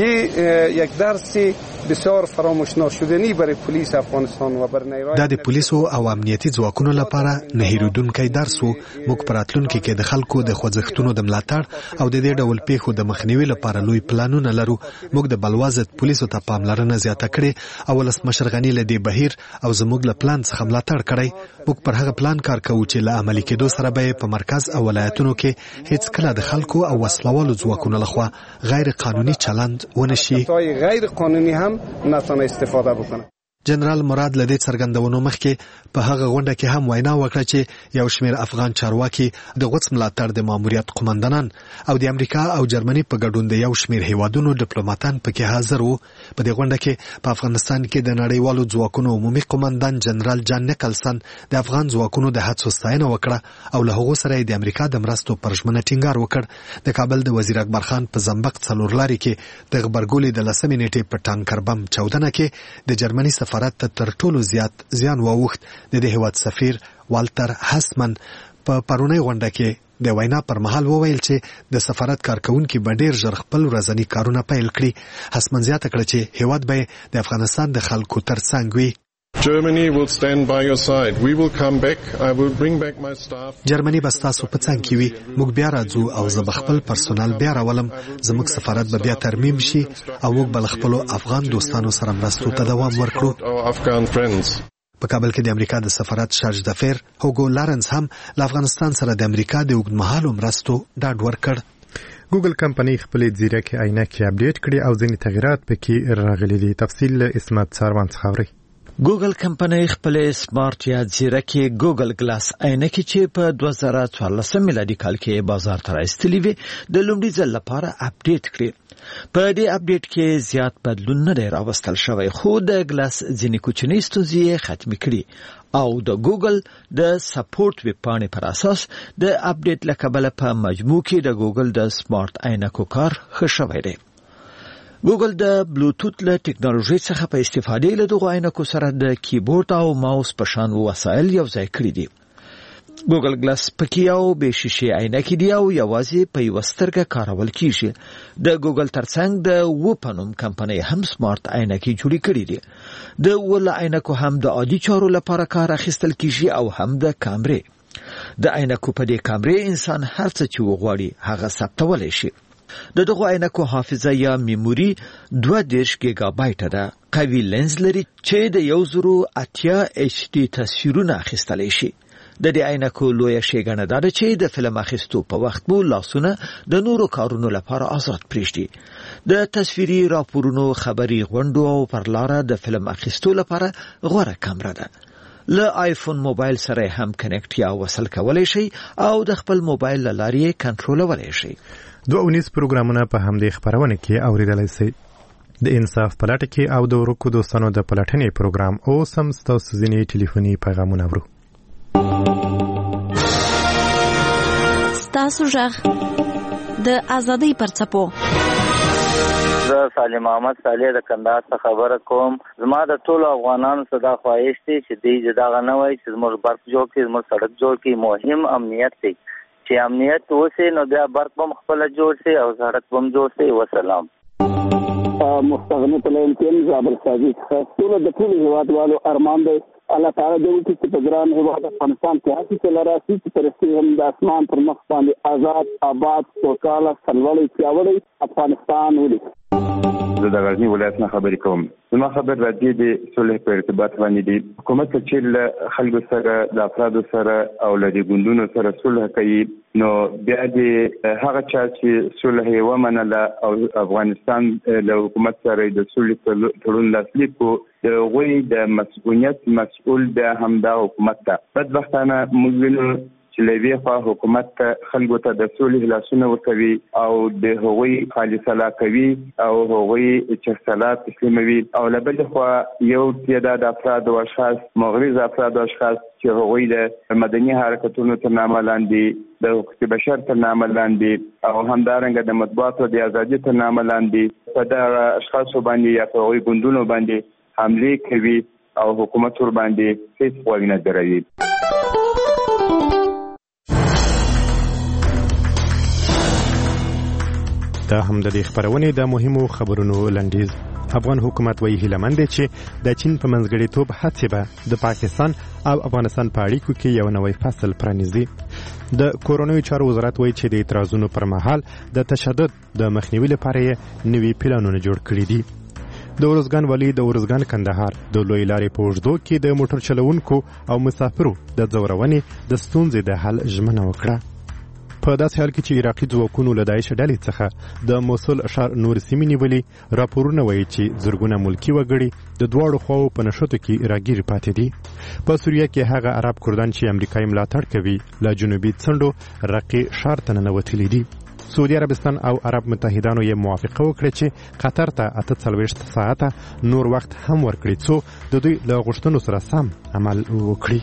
یک درسی بسیار فراموش ناشدنی برای پلیس افغانستان و بر نیروی دا د پولیسو او امنیتي ځواکونو لپاره نه هېرېدونکی درس و. موږ په راتلونکي کې د خلکو د خوځښتونو د ملاتړ او د دې ډول پیښو د مخنیوي لپاره لوی پلانونه لرو. موږ د بلوا ضد پولیسو ته پاملرنه زیاته کړې او ولسمشر غني له دې بهیر او زموږ له پلان څخه ملاتړ کړی. موږ پر هغه پلان کار کوو چې له عملي کېدو سره به په مرکز او ولایتونو کې هیڅ کله د خلکو او وسلوالو ځواکونو لخوا غیر قانوني چلند ونشي. غیر قانونی هم نتونه استفاده بکنه. جنرال مراد له دې څرګندونو مخکې په هغه غونډه کې هم وینا وکړه چې یو شمېر افغان چارواکي د غوڅ ملاتړ د ماموریت قومندانان او د امریکا او جرمني په ګډون د یو شمېر هیوادونو ډیپلوماټان پکې حاضر وو. په دې غونډه کې په افغانستان کې د نړیوالو ځواکونو عمومي قومندان جنرال جان نیکلسن د افغان ځواکونو د هڅو ستاینه وکړه او له هغو سره د امریکا د مرستو پر ژمنه ټینګار وکړ. د کابل د وزیر اکبر خان په زنبق څلورلارې کې د غبرګولي د لسمې نیټې په ټانکر بم چاودنه کې د جرمني سفارت ته تر ټولو زیات زیان واوښت. د دې هیواد سفیر والتر هسمن په پرونی غونډه کې د وینا پر مهال وویل چې د سفارت کارکونکي به ډیر ژر خپل ورځني کارونه پیل کړي. هسمن زیاته کړه چې هیواد به د افغانستان د خلکو ترڅنګ وي. Germany will stand by your side. We will come back. I will bring back my staff. جرمني به ستاسو په څنګ کې وي. موږ بیا راځو او زه به خپل پرسونل بیا راولم. زموږ سفارت به بیا ترمیم شي او موږ به خپل افغان دوستانو سره مرستو ته دوام ورکړو. په کابل کې د امریکا د سفارت شارج دافیر هوګو لارنس هم له افغانستان سره د امریکا د اوږدمهالو مرستو ډاډ ورکړ. ګوګل کمپنۍ خپلې ځیرکې عینکې اپډیټ کړي او ځینې تغیرات پکې راغلي دي. تفصیل له اسمت ساروان څخه اورئ. ګوګل کمپنۍ خپل سمارټ یا ځیرکې ګوګل ګلاس عینکې چې په دوه زره څوارلسم میلادي کال کې بازار ته راوستلې وې د لومړي ځل لپاره اپډیټ کړي. په دې اپډیټ کې زیات بدلون نه دی راوستل شوی خو د ګلاس ځینې کوچنۍ ستونزې یې ختمې کړي او د ګوګل د سپورټ ویب پاڼې پر اساس د اپډیټ له کبله په مجموع کې د ګوګل د سمارټ عینکو کار ښه شوی دی. ګوګل د بلوتوث له ټکنالوژي څخه په استفادې له دغو عینکو سره د کیبورډ او ماوس په شان وسایل یو ځای کړي دي. ګوګل ګلاس پکې یو بې شیشې عینکې دي او یوازې په یوه سترګه کارول کیږي. د ګوګل ترڅنګ د وپنوم کمپنۍ هم سمارټ عینکې جوړې کړي دي. د ول عینکو هم د عادي چارو لپاره کار اخیستل کیږي او هم د کامرې. د عینکو په دې کامرې انسان هر څه چې وغواړي هغه ثبتولی شي. د دغو عینکو حافظه یا میموري دوه دېرش ګیګا بایټه ده. قوي لینز لري چې د یو زرو اتیا ایچ ډي تصویرونه اخیستلی شي. د دې عینکو لویه ښېګڼه دا ده چې د فلم اخیستو په وخت مو لاسونه د نورو کارونو لپاره آزاد پرېږدي. د تصویري راپورونو خبري غونډو او پر لاره د فلم اخیستو لپاره غوره کامره ده. له آیفون موبایل سره هم کنیکټ یا وصل کولی شي او د خپل موبایل له لارې یې کنټرولولی شي. دوه اونیز پروګرامونه په همدې خپرونه کې اوریدلای شئ. د انصاف پلټه کې او د ورکو دوستانو د پلټنې پروګرام اوس هم ستاسو ځینې ټلیفوني پیغامونه اورو. ستاسو غږ د ازادۍ پر څپو. زه سالم احمد صالح د کندهار څخه خبره کوم. زما د ټولو افغانانو څخه دا خواهش دی چې دوی دغه نه وایي چې زموږ برق جوړ کړي، زموږ سړک جوړ کړي. مهم امنیت دی چې امنیت اوسي نو بیا برق به خپله جوړ شي او سړک به هم جوړ شي. وسلام. مستغني پلوونکي زابل ساجي څخه ټول د ټولو هیوادوالو ارمان دی الله تعالی دې وکړي چې په ګران هیواد افغانستان کې هڅې چې لري چې پرستي هم د اسمان پر مخ باندې آزاد آباد سوکاله سرلوړی پیاوړی افغانستان ولري. زه د غزني ولایت نه خبرې کوم. زما خبر راځي د صلح په ارتباط باندې دی. حکومت چې له خلکو سره د افرادو سره او له دې ګوندونو سره صلح کوي نو بیا د هغه چا چې صلح یې ومنله او افغانستان له حکومت سره د صلح تړون لاسلیک کړو د هغوی د مسؤلیت مسؤل بیا همدا حکومت ده. بدبختانه موږ وینو چې له یوې خوا حکومت ته خلکو ته د سولې لاسونه ورکوي او د هغوی خالصلا کوي او هغوی چرسلات تسلیموي، او له بلې خوا یو تعداد افراد او اشخاص مغرض افراد او اشخاص چې هغوی د مدني حرکتونو تر نامه لاندې د حقوق بشر تر نامه لاندې او همدارنګه د مطبوعاتو د ازادۍ تر نامه لاندې په دغه اشخاصو باندې یا په هغوی ګوندونو باندې حملې کوي او حکومت ور باندې هیڅ غوږ نه دروي. دا هم د دې خبرونې د مهمو خبرونو لنډیز. افغان حکومت وایي هیلهمند دی چې د چین په منځګړیتوب هڅې به د پاکستان او افغانستان په اړیکو کې یو نوی فصل پرانیزي. د کورونوي چارو وزارت وایي چې د اعتراضونو پر مهال د تشدد د مخنیوي لپاره یې نوي پلانونه جوړ کړي دي. د ورزګان والي د ورزګان کندهار د لوی لارې په اوږدو کې د موټر چلوونکو او مسافرو د ځورونې د ستونزې د حل ژمنه وکړه. په داسې حال کې چې عراقي ځواکونو له داعش ډلې څخه د موصل ښار نور سیمې نیولې، راپورونه وایي چې زرګونه ملکي وګړي د دواړو خواو په نښتو کې راګیر پاتې دي. په سوریه کې هغه عرب کردان چې امریکایي ملاتړ کوي له جنوبي څنډو رقې ښار ته ننوتلي دي. سعودي عربستان او عرب متحدانو یې موافقه وکړه چې قطر ته اته څلوېښت ساعته نور وخت هم ورکړي څو د دوی له غوښتنو سره سم عمل وکړي.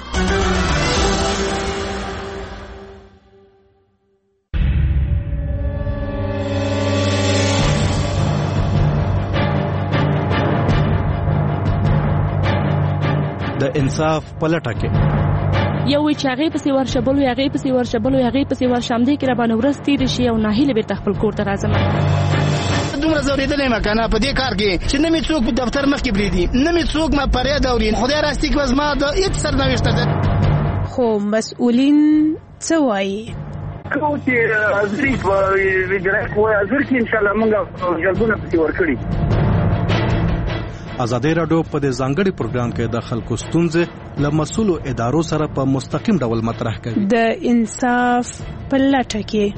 د انصاف پلټه کې یو چې هغه پسې ورشبلو هغه پسې ورشبلو هغه پسې ورشم دي کې را باندې ورس تیر شي او ناهیله به خپل کور ته راځم. دومره زوریدلې ما کنه په دې کار کې چې نه می څوک په دفتر مخ کې بریدي، نه می څوک ما پرې دورین خدای راستی کې وزما د هیڅ سرنوشت ده. خو مسؤلین څه وایي؟ کو چې ازری په ویډرک وای ازر کې ان شاء الله موږ جلبونه پسې ورکړي. ازادي راډیو په دې ځانګړي پروګرام کې د خلکو ستونزې له مسؤلو ادارو سره په مستقیم ډول مطرح کوي. د انصاف پلټه کې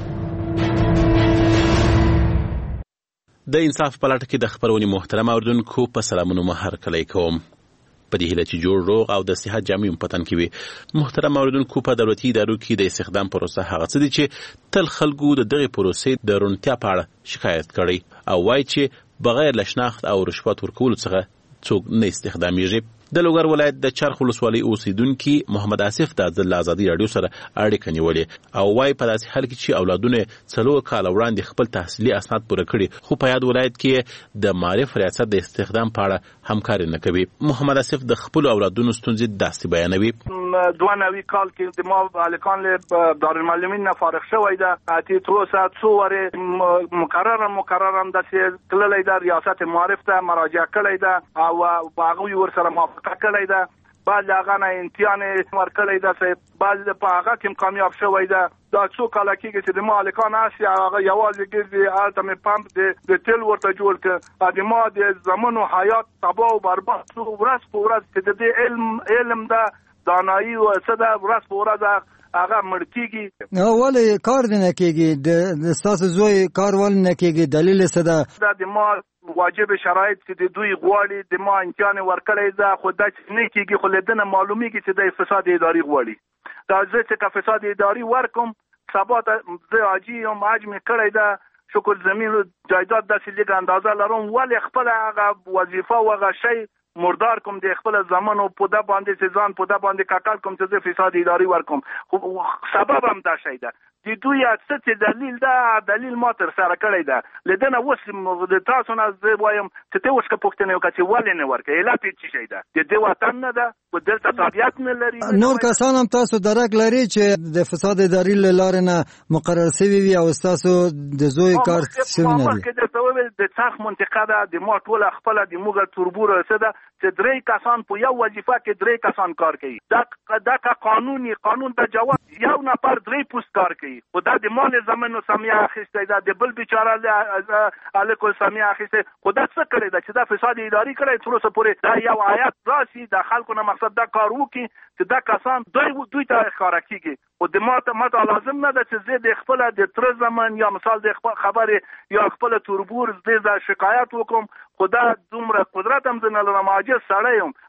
د انصاف پلټه کې د خبرونې محترم اوردونکو په سلامونو مهر کلی کوم. په دې هیله چې جوړ روغ او د صحت جامع پتن کې وي. محترم اوردونکو په دولتي ادارو کې د استخدام پروسه هغه څه دي چې تل خلکو د دغه پروسې د رونتیا په اړه شکایت کړي او وایي چې بغیر له شناخت او رشوت ورکولو څخه څوک نه استخدامیږي. د لوګر ولایت د چرخ ولسوالۍ اوسیدونکي محمد آصف د ځل ازادي رادیو سره اړیکه نیولې او وايي په داسې حال کې چې اولادونه څلور کال وړاندې خپل تحصیلي اسناد پوره کړي خو په یاد ولایت کې د معرف ریاست د استخدام په اړه همکاري نه کوي. محمد آصف د خپل اولادونو ستونزې داسې بیانوي. دوه نوي کال کې د ما الکان له دارالمعلمین نه فارغ شوی ده. اتی تر اوسه څو واره مقرره مقرره هم د تللی ده ریاست معرف ته مراجعه کړی ده او باغوی ور سره موافقه کړی ده. بعد هغه نه امتحان ورکړی ده چې بعد په هغه کې کامیاب شوی ده. دا څو کال کېږي چې د مالکان اسی هغه یوازې ګرځي التمه پمپ د تل ورته جوړ کړ. د ما د زمانو حیات تباہ او برباد څو ورځ په ورځ چې د علم علم ده دانایی او صدا ورځ په ورځ هغه مړ کېږي. نو ولې کار نه کېږي؟ د تاسو زوی کار ول نه کېږي دلیل څه ده؟ دا د ما واجب شرایط چې د دوی غواړي د ما امتحان ورکړی ده خو دا نه کېږي خو لیدنه معلومیږي چې د فساد اداري غواړي. دا زه چې فساد اداري ورکم سبا ته زه حاجي یم حج مې کړی ده شکر زمین جایداد داسې لږ اندازه لرم ولې خپل هغه وظیفه او هغه شی مردار کوم د خپل زمانو په د باندې چې ځان په د باندې کاکل کوم چې فساد اداري ورکم خو سبب هم دا شی ده. د دوی څه دلیل ده دلیل ما تر سره کړی ده لیدنه اوس د تاسو نه زه وایم چې ته اوس که پوښتنه وکړې چې ولې نه ورکړې علت یې څه شی ده؟ د دې وطن نه ده په دلته طبیعت نه لري. نور کسان هم تاسو درک لري چې د فساد اداري له لارې نه مقرر شوي وي او تاسو د زوی کار شوی نه وي. د څرخ منطقه ده د ما ټوله خپله د موږ تربوره څه ده چې درې کسان په یو وظیفه کې درې کسان کار کوي. دا دا قانوني قانون د جواز یو نفر درې پوست کار کوي خو دا د مال زمانو سمیه اخیستی ده د بل بیچاره الکو سمیه اخیستی خو دا څه کړی ده چې دا فساد اداري کړی تر اوسه پورې دا یو آیات راشي د خلکو نه مقصد دا کار وکړي چې دا کسان دوی دوی ته ښکاره کېږي او د ما ته ما ته لازم نه ده چې زه د خپله د تره زمن یا مثال د خپل خبرې یا خپله تربور زه د شکایت وکړم خو دا دومره قدرت هم زه نه لرم عاجز سړی یم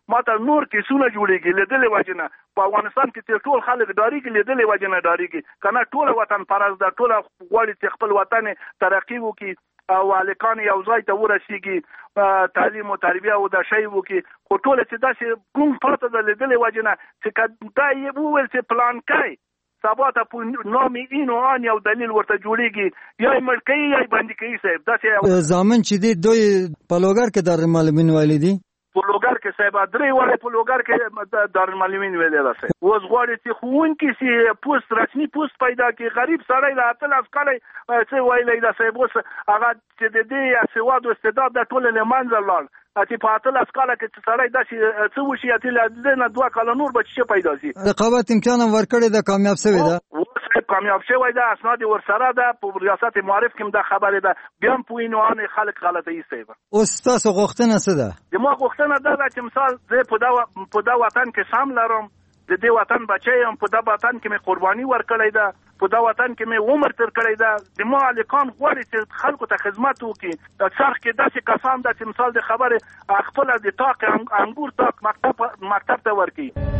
ماته نور کیسونه جوړیږي لیدلې وجنه په افغانستان کې ټول خلک ډاریږي لیدلې وجنه ډاریږي کنه ټول وطن پرز د ټول غواړي چې خپل وطن ترقی وکړي او الکان یو ځای ته ورسیږي تعلیم او تربیه او د شی وکړي خو ټول چې داسې کوم پرته د لیدلې وجنه چې دا یې وویل چې پلان کوي سبا ته په نامي اینو ان یو دلیل ورته جوړیږي یا ملکی یا باندې کوي صاحب داسې زامن چې دی دوی په لوګر کې دارالمعلمین والدي په لوګر کې صاحب درې وړه په لوګر کې دارالمعلمین ویل راځي اوس غواړي چې خوون کې سي پوسټ رسمي پوسټ پیدا کی غریب سړی لا تل افکاري څه ویلې دا صاحب اوس هغه چې د دې سواد او استعداد د ټول له منځ لاړ چې په اتل اسکاله کې سړی داسې څه وشي چې له دوه کال نور بچي پیدا شي رقابت امکان ورکړي د کامیاب شوی ده کامیاب شوی ده اسناد ورسره ده په ریاست معارف کې دا خبره ده بیا په اینو ان خلک غلطه ایستي اوس تاسو غوښتنه څه ده د ما غوښتنه ده چې مثال زه په دا په دا وطن کې سام لرم د دې وطن بچی هم په دا وطن کې مې قرباني ورکړې ده په دا وطن کې مې عمر تر کړی ده د ما الکان غواړي چې خلکو ته خدمت وکړي د څرخ کې داسې کسان ده چې مثال د خبره خپل د تاق انګور تاق مکتب مکتب ته ورکړي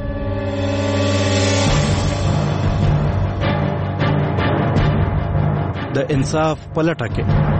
د انصاف پلټه کې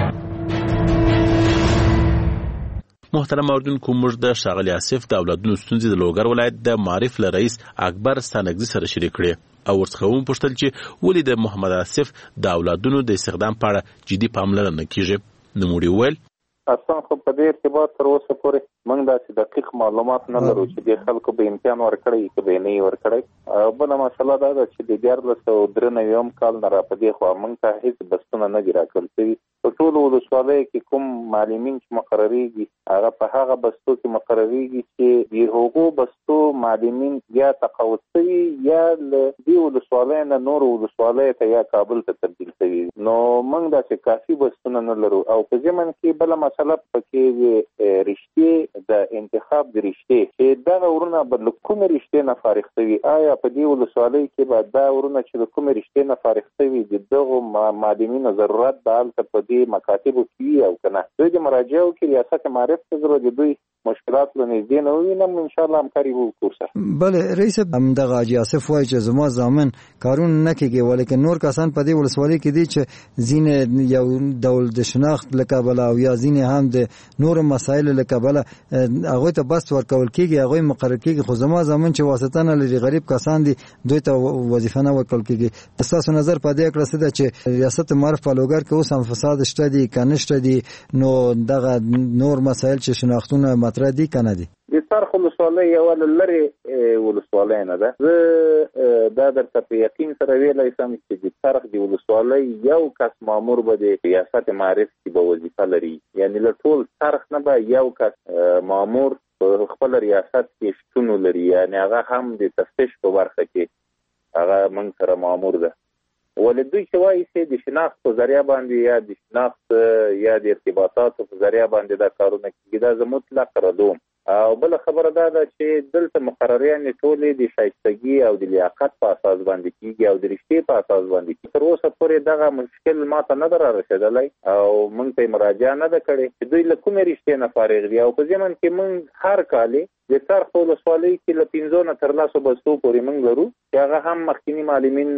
محترم اوریدونکو موږ د ښاغلي آصف د اولادونو ستونزې د لوګر ولایت د معارف له رئیس اکبر ستانکزي سره شریک کړې او ورڅخه وپوښتل چې ولې د محمد آصف د اولادونو د استخدام په اړه جدي پاملرنه کیږي نوموړي وویل اصلا خو په دې ارتباط تر اوسه پورې موږ داسې دقیق معلومات نه لرو چې د خلکو به امتحان ورکړي که به نه ورکړي بله مسله دا ده چې د دیارلس سوه درې نوي کال نه را په دې خوا موږ ته هېڅ بستونه نه دي راکړل شوي په ټولو ولسوالیو کې کوم معلمین چې مقرریږي هغه په هغه بستو کې مقرریږي چې د هغو بستو معلمین یا تقاعد شوي یا له دې ولسوالیو نه نورو ولسوالیو ته یا کابل ته تبدیل شوي نو موږ داسې کافي بستونه نه لرو او په ضمن کې بله مسله پکې رشتې د انتخاب د رشتې چې دغه ورونه به له کومې رشتې نه فارغ شوي آیا په دې ولسوالۍ کې به دا ورونه چې له کومې رشتې نه فارغ شوي د دغو معلمینو ضرورت به هلته په دې مکاتبو کې وي او که نه دوی د مراجعو کې ریاست معارف ته ضرورت د دوی مشکلات له نږدې نه ووینم انشاءالله همکاري به وکړو سره بله رئیس همدغه حاجي آصف وایي چې زما زامن کارونه نه کېږي ولیکن نور کسان په دې ولسوالۍ کې دي چې ځینې یو ډول د شناخت له کبله او یا ځینې هم د نورو مسایلو له کبله هغوی ته بست ورکول کېږي هغوی مقرر کېږي خو زما زامن چې واسطه نه لري غریب کسان دي دوی ته وظیفه نه ورکول کېږي ستاسو نظر په دې کړه څه ده چې ریاست معارف په لوګر کې اوس هم فساد شته دي که نه شته دي نو دغه نور مسایل چې شناختونه مطرح دي که نه دي د څرخ ولسوالۍ یوه له لرې ولسوالۍ نه ده زه دا درته په یقین سره ویلی سم چې د څرخ د ولسوالۍ یو کس مامور به د ریاست معارف کې به وظیفه لري یعنې له ټول څرخ نه به یو کس مامور په خپل ریاست کې شتون ولري یعنې هغه هم د تفتیش په برخه کې هغه موږ سره مامور ده ولې دوی چې وایي چې د شناخت په ذریعه باندې یا د شناخت یا د ارتباطاتو په ذریعه باندې دا کارونه کېږي دا زه مطلق ردوم او بل خبره دا ده چې دلته مقرریانې ټولې د شایستګي او د لیاقت په اساس باندې کېږي او د رشتې په اساس باندې کېږي تر اوسه پورې دغه مشکل ما ته نه ده رارسېدلی او موږ ته یې مراجعه نه ده کړې چې دوی له کومې رشتې نه فارغ دي او په ضمن کې موږ هر کالې د څرخ په ولسوالۍ کې له پنځو نه تر لسو بستو پورې موږ لرو چې هغه هم مخکیني معلمین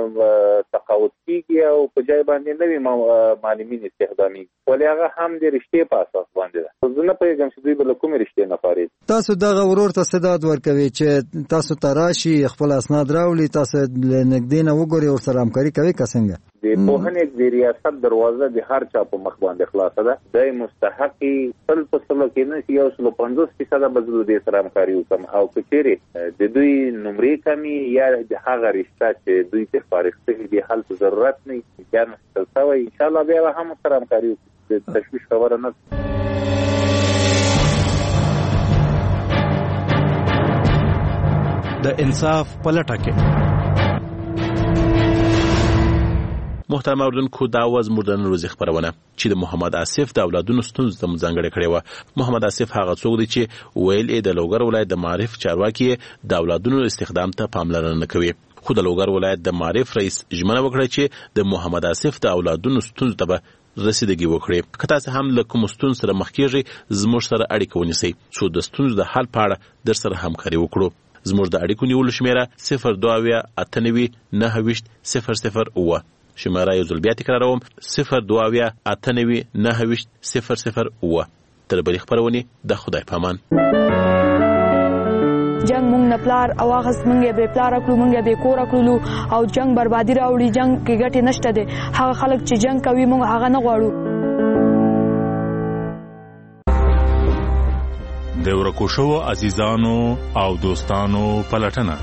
تقاعد کېږي او په جای باندې نوي معلمین استخدامېږي ولې هغه هم د رشتې په اساس باندې ده زه نه پوهېږم چې دوی به له کومې رشتې نه فارغ تاسو دغه ورور ته استعداد ورکوي چې تاسو ته راشي خپل اسناد راوړي تاسو له نږدې نه وګورئ ورسره همکاري کوي که څنګه د پوهنې د ریاست دروازه د هر چا په مخ باندې خلاصه ده دی مستحقي سل په سلو کې نه یو سلو پنځوس فیصده به زه د دې سره همکاري وکړم او که چیرې د دوی نمرې کمي یا د هغه رشته چې دوی ته فارغ شوي دي هلته ضرورت نه یا نشتل شوی انشاءالله بیا به هم سره همکاري وکړو د تشویش خبره نه د انصاف پلټه کې محترم اوریدونکو دا و زموږ د نن ورځې خپرونه چې د محمد آصف د اولادونو ستونزو ته مو ځانګړې کړې وه محمد آصف هغه څوک دی چې ویل یې د لوګر ولایت د معارف چارواکي د اولادونو استخدام ته پاملرنه نه کوي خو د لوګر ولایت د معارف رئیس ژمنه وکړه چې د محمد آصف د اولادونو ستونزو ته به رسیدګي وکړي. که تاسو هم له کوم ستونزې سره مخ کیږئ زموږ سره اړیکه ونیسئ څو د ستونزو د حل په اړه در سره همکاري وکړو. زموږ د اړیکو نیولو شمیره صفر دوه اویا اته نوي نهه ویشت صفر صفر اووه. شمیره یو ځل بیا تکراروم صفر دوه اویا اته نوي نهه ویشت صفر صفر اووه. تر بلې خپرونې د خدای پامان. جنگ مونږ نه پلار او هغه مونږ به پلار کړو مونږ به کور کړو او جنگ بربادي راوړي. جنگ کې ګټه نشته ده. هغه خلک چې جنگ کوي مونږ هغه نه غواړو. د ورکو شوو عزیزانو او دوستانو پلټنه.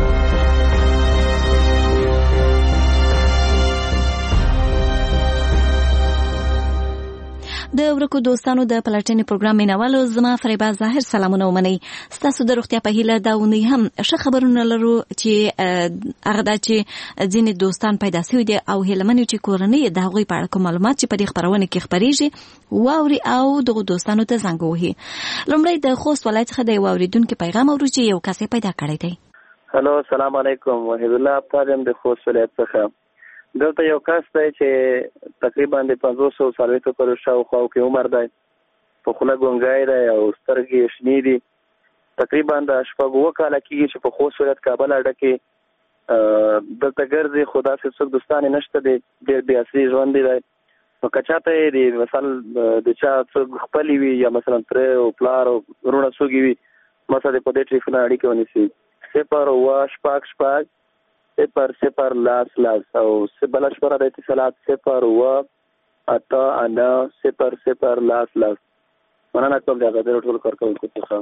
د ورکو دوستانو د پلټنې پروګرام مینوالو زما فریبا ظاهر سلامونه ومنئ. ستاسو د روغتیا په هیله دا ونی هم ښه خبرونه لرو چې هغه دا چې ځینې دوستان پیدا شوي دي او هیلمن چې کورنۍ د هغوی په اړه کوم معلومات چې په دې خپرونه کې خپریږي واوري او دغه دوستانو ته زنګ ووهي. لومړی د خوست ولایت څخه د یو اوریدونکي پیغام اورو چې یو کس پیدا کړی دی. هلو السلام علیکم. وحید الله ابطال یم د خوست ولایت څخه. دلته یو کس دی چې تقریبا د پنځوس او څلوېښتو کلو شاوخوا کې عمر دی. په خوله ګونګی دی او سترګې شنې دي. تقریبا د شپږ اووه کاله کېږي چې په خوست ولایت کابل اډه کې دلته ګرځي خو داسې څوک دوستان یې نشته دی. ډېر بې اصلي ژوند دی. نو که چاته یې د مثلا د چا څوک خپلې وي یا مثلا تره او پلار او وروڼه څوک وي مثلا د په دې ټلیفون اړیکه ونیسي صفر اووه شپږ شپږ صفر صفر لاس لاس او بله شمېره د اتصالات صفر اووه اته اته صفر صفر لاس لاس. مننه کوم د هغه ټولو کارکوونکو څخه.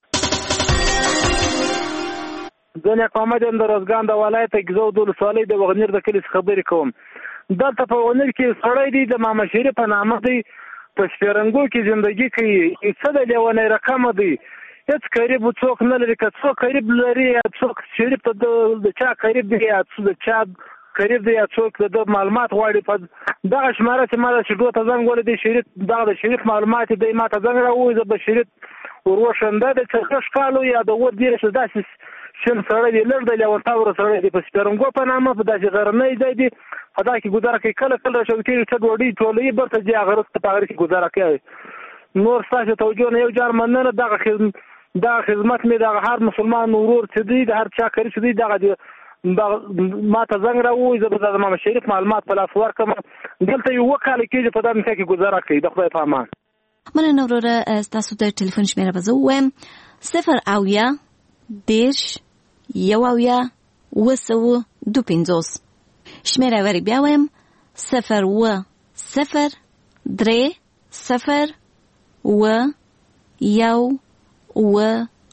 زه نیک محمد یم د روزګان د ولایت ګیزو د ولسوالۍ د وغنیر د کلي څخه خبرې کوم. دلته په وغنیر کې سړی دی د ماما شریف په نامه دی. په شپېرنګو کې زندګي کوي. څه د لیونی رقمه دی. هیڅ قریب څوک نه لري. که څوک قریب لري یا څوک شریف ته د چا قریب دی یا د چا قریب دی یا څوک د معلومات غواړي په دغه شماره چې ما د شیدو ته زنګ ولی دی شریف دغه د شریف معلومات دی ما ته زنګ راووي. زه به شریف وروښنده دی چې ښه ښکالو یا د اووه دېرش داسې شین سړی دی لږ د لیونتاوره سړی دی. په سپېرنګو په نامه په داسې غرنی ځای دی. په دغه کې ګزاره کوي. کله کله شوکې څه ډوډۍ ټولوي برته ځي هغه رسته په هغه کې ګزاره کوي. نور ستاسو توجه نه یو جار مننه. دغه خدمت دا خدمت می د هر مسلمان ورور چې دی د هر چا کړی چې دی دغه ما ته زنګ راووي. زه به د امام شریف معلومات په لاس ورکړم. دلته یو اووه کاله کېږي په دغه ځای کې ګزاره کوي. د خدای په امان. مننه وروره. ستاسو د ټلیفون شمېره به زه ووایم صفر اویا دېرش یو اویا اووه سوه دوه پنځوس. شمېره ورې بیا وایم صفر اووه صفر درې صفر اووه یو اووه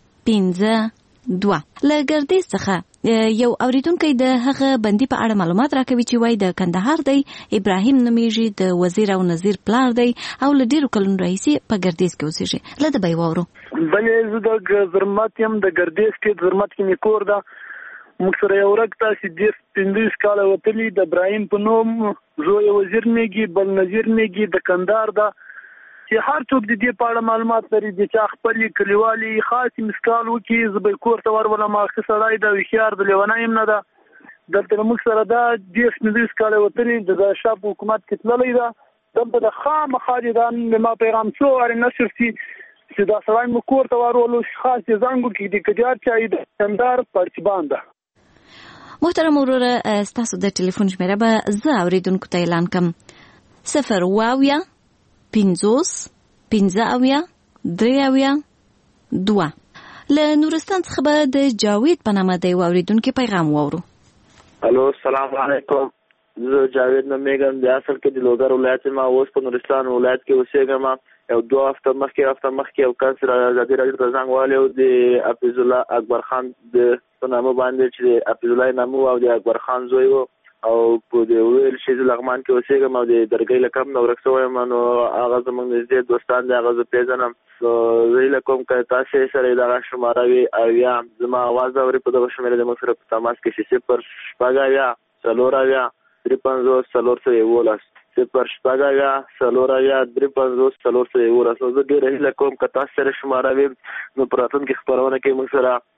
پنځه دوه. له ګردیز څخه یو اوریدونکی د هغه بندي په اړه معلومات راکوي چې وایي د کندهار دی. ابراهیم نومیږي. د وزیر او نظیر پلار دی او له ډېرو کلونو راهیسې په ګردیز کې اوسېږي. له ده به یې واورو. بلې زه د زرمت یم. د ګردیز کې زرمت کې مې کور ده. موږ سره یو ورک تاسې دېرش پنځوس کاله وتلي. د ابراهیم په نوم زوی وزیر میږي بل نظیر میږي د کندهار ده. چې هر څوک د دې په اړه معلومات لري د چا خپلې کلیوالې خاص مسکال وکړي. زه به کور ته ورولم. ښه سړی ده هوښیار د لیونی هم نه ده. دلته موږ سره دا دېرش پنځوس کاله وتلي د شاه په حکومت کې تللی ده. دلته د خامخا دې دا ما پیغام څو وارې نشر شي چې دا سړی مو کور ته ورولو خاص یې زنګ وکړي. د کجار چای د کندهار پرچبان ده. محترم وروره ستاسو د ټلیفون شمېره به زه اوریدونکو ته اعلان کړم. صفر اووه اویا پنځوس پنځه اویا درې اویا دوه. له نورستان څخه به د جاوید په نامه د یو اوریدونکي پیغام واورو. الو السلام علیکم. زه جاوید نومیږم. د اصل کې د لوګر ولایت ما اوس په نورستان ولایت کې اوسېږم. یو دوه هفته مخکې هفته مخکې یو کس ازادي راډیو ته زنګ والی و د حفیظ الله اکبر خان د په نامه باندې چې د حفیظ الله نامه او د اکبر خان زوی و او په د ویل شي لغمان کې اوسېږم او د درګۍ له کم نه ورک شوی یم. نو هغه زموږ نږدې دوستان دی. هغه زه پېژنم. نو زه هیله کوم که تاسې سره یې دغه شماره وي او یا زما اواز اوري په دغه شمېره د موږ سره په تماس کې شي صفر شپږ اویا څلور اویا درې پنځوس څلور سوه یولس صفر شپږ اویا څلور اویا درې پنځوس څلور سوه یولس. نو زه ډېره هیله کوم که تاسو سره شماره وي نو په راتلونکي خپرونه کې موږ سره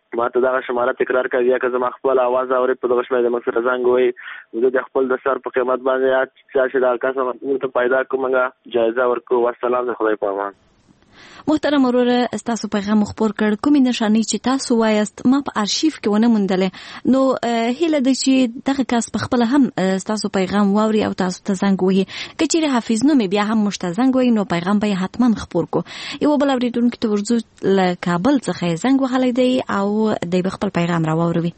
ما ته دغه شماره تکرار کوي یا که زما خپل आवाज اوري په دغه شمه د مکسر زنګ وي زه د خپل د سر په قیمت باندې یا چې دا کاسه ته پیدا کومه جایزه ورکو. والسلام د خدای په امان. محترم وروره تاسو پیغام خبر کړ کومې نشانې چې تاسو وایست ما په ارشیف کې ونه موندلې نو هیله ده چې دغه کس په خپل هم تاسو پیغام واوري او تاسو ته زنګ وهي کچېره حافظ نو مې بیا هم مشته زنګ وهي نو پیغام به حتما خبر کو. یو بل اوریدونکو ته ورځو له کابل څخه زنګ وهلی دی او د خپل پیغام راووروي.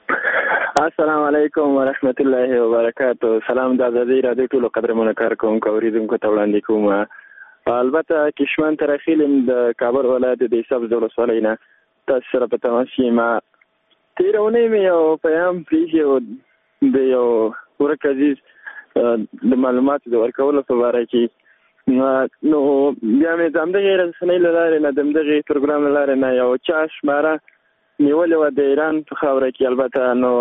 السلام علیکم ورحمت الله وبرکاته. سلام د ازادي رادیو ټولو قدرمنو کارکونکو اوریدونکو ته وړاندې کوم. البته کشمن ترخیلم د کابل ولایت د سبز ولسوالۍ نه تاسو سره په تماس یم. تیرونه مې یو پیغام پریږدي د یو ورک عزیز د معلوماتو د ورکولو په اړه کې نو بیا مې د همدغې رسنۍ له لارې نه د همدغې پروګرام له لارې نه یو چا شماره نیولې وه د ایران په خاوره کې. البته نو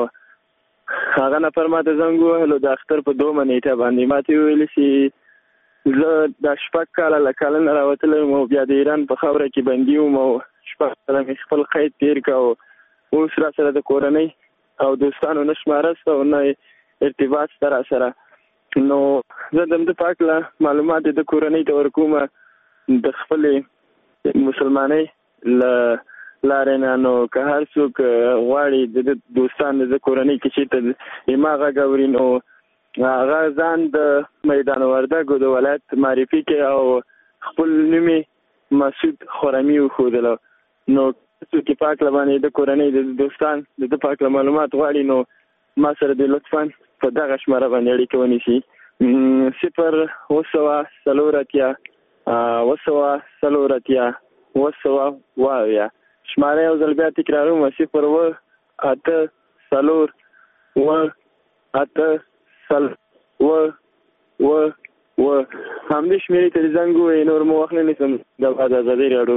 هغه نفر ما ته زنګ ووهلو د اختر په دومه نیټه باندې ما ته ویلي چې زه د شپږ کاله له کاله نه راوتلی وم او بیا د ایران په خاوره کې بندي وم او شپږ کاله مې خپل قید تېر کړ. اوس را سره د کورنۍ او دوستانو نه شماره شته او نه ارتباط شته را سره. نو زه د همده په هکله معلومات د کورنۍ ته ورکوم د خپلې مسلمانۍ له لارې نه. نو که هر څوک غواړي د دوستان د کورنۍ کې چې ما غږ اوري نو هغه ځان د میدان وردګو د ولایت معرفي کې او خپل نوم مسعود خرمی وښودلو. نو څوک په هکله باندې د کورنۍ د دوستان د په هکله معلومات غواړي نو ما سره د لطفا په دغه شماره باندې اړیکه ونیسي. صفر اوه سوه څلور اتیا اوه سوه څلور اتیا اوه سوه اوه اویا. شماره یو ځل بیا تکراروم صفر اوه اته څلور اوه اته سل و و و همدې شمیرې ته زنګ ووهئ نور مو وخت نه نیسم. د ازادي راډیو.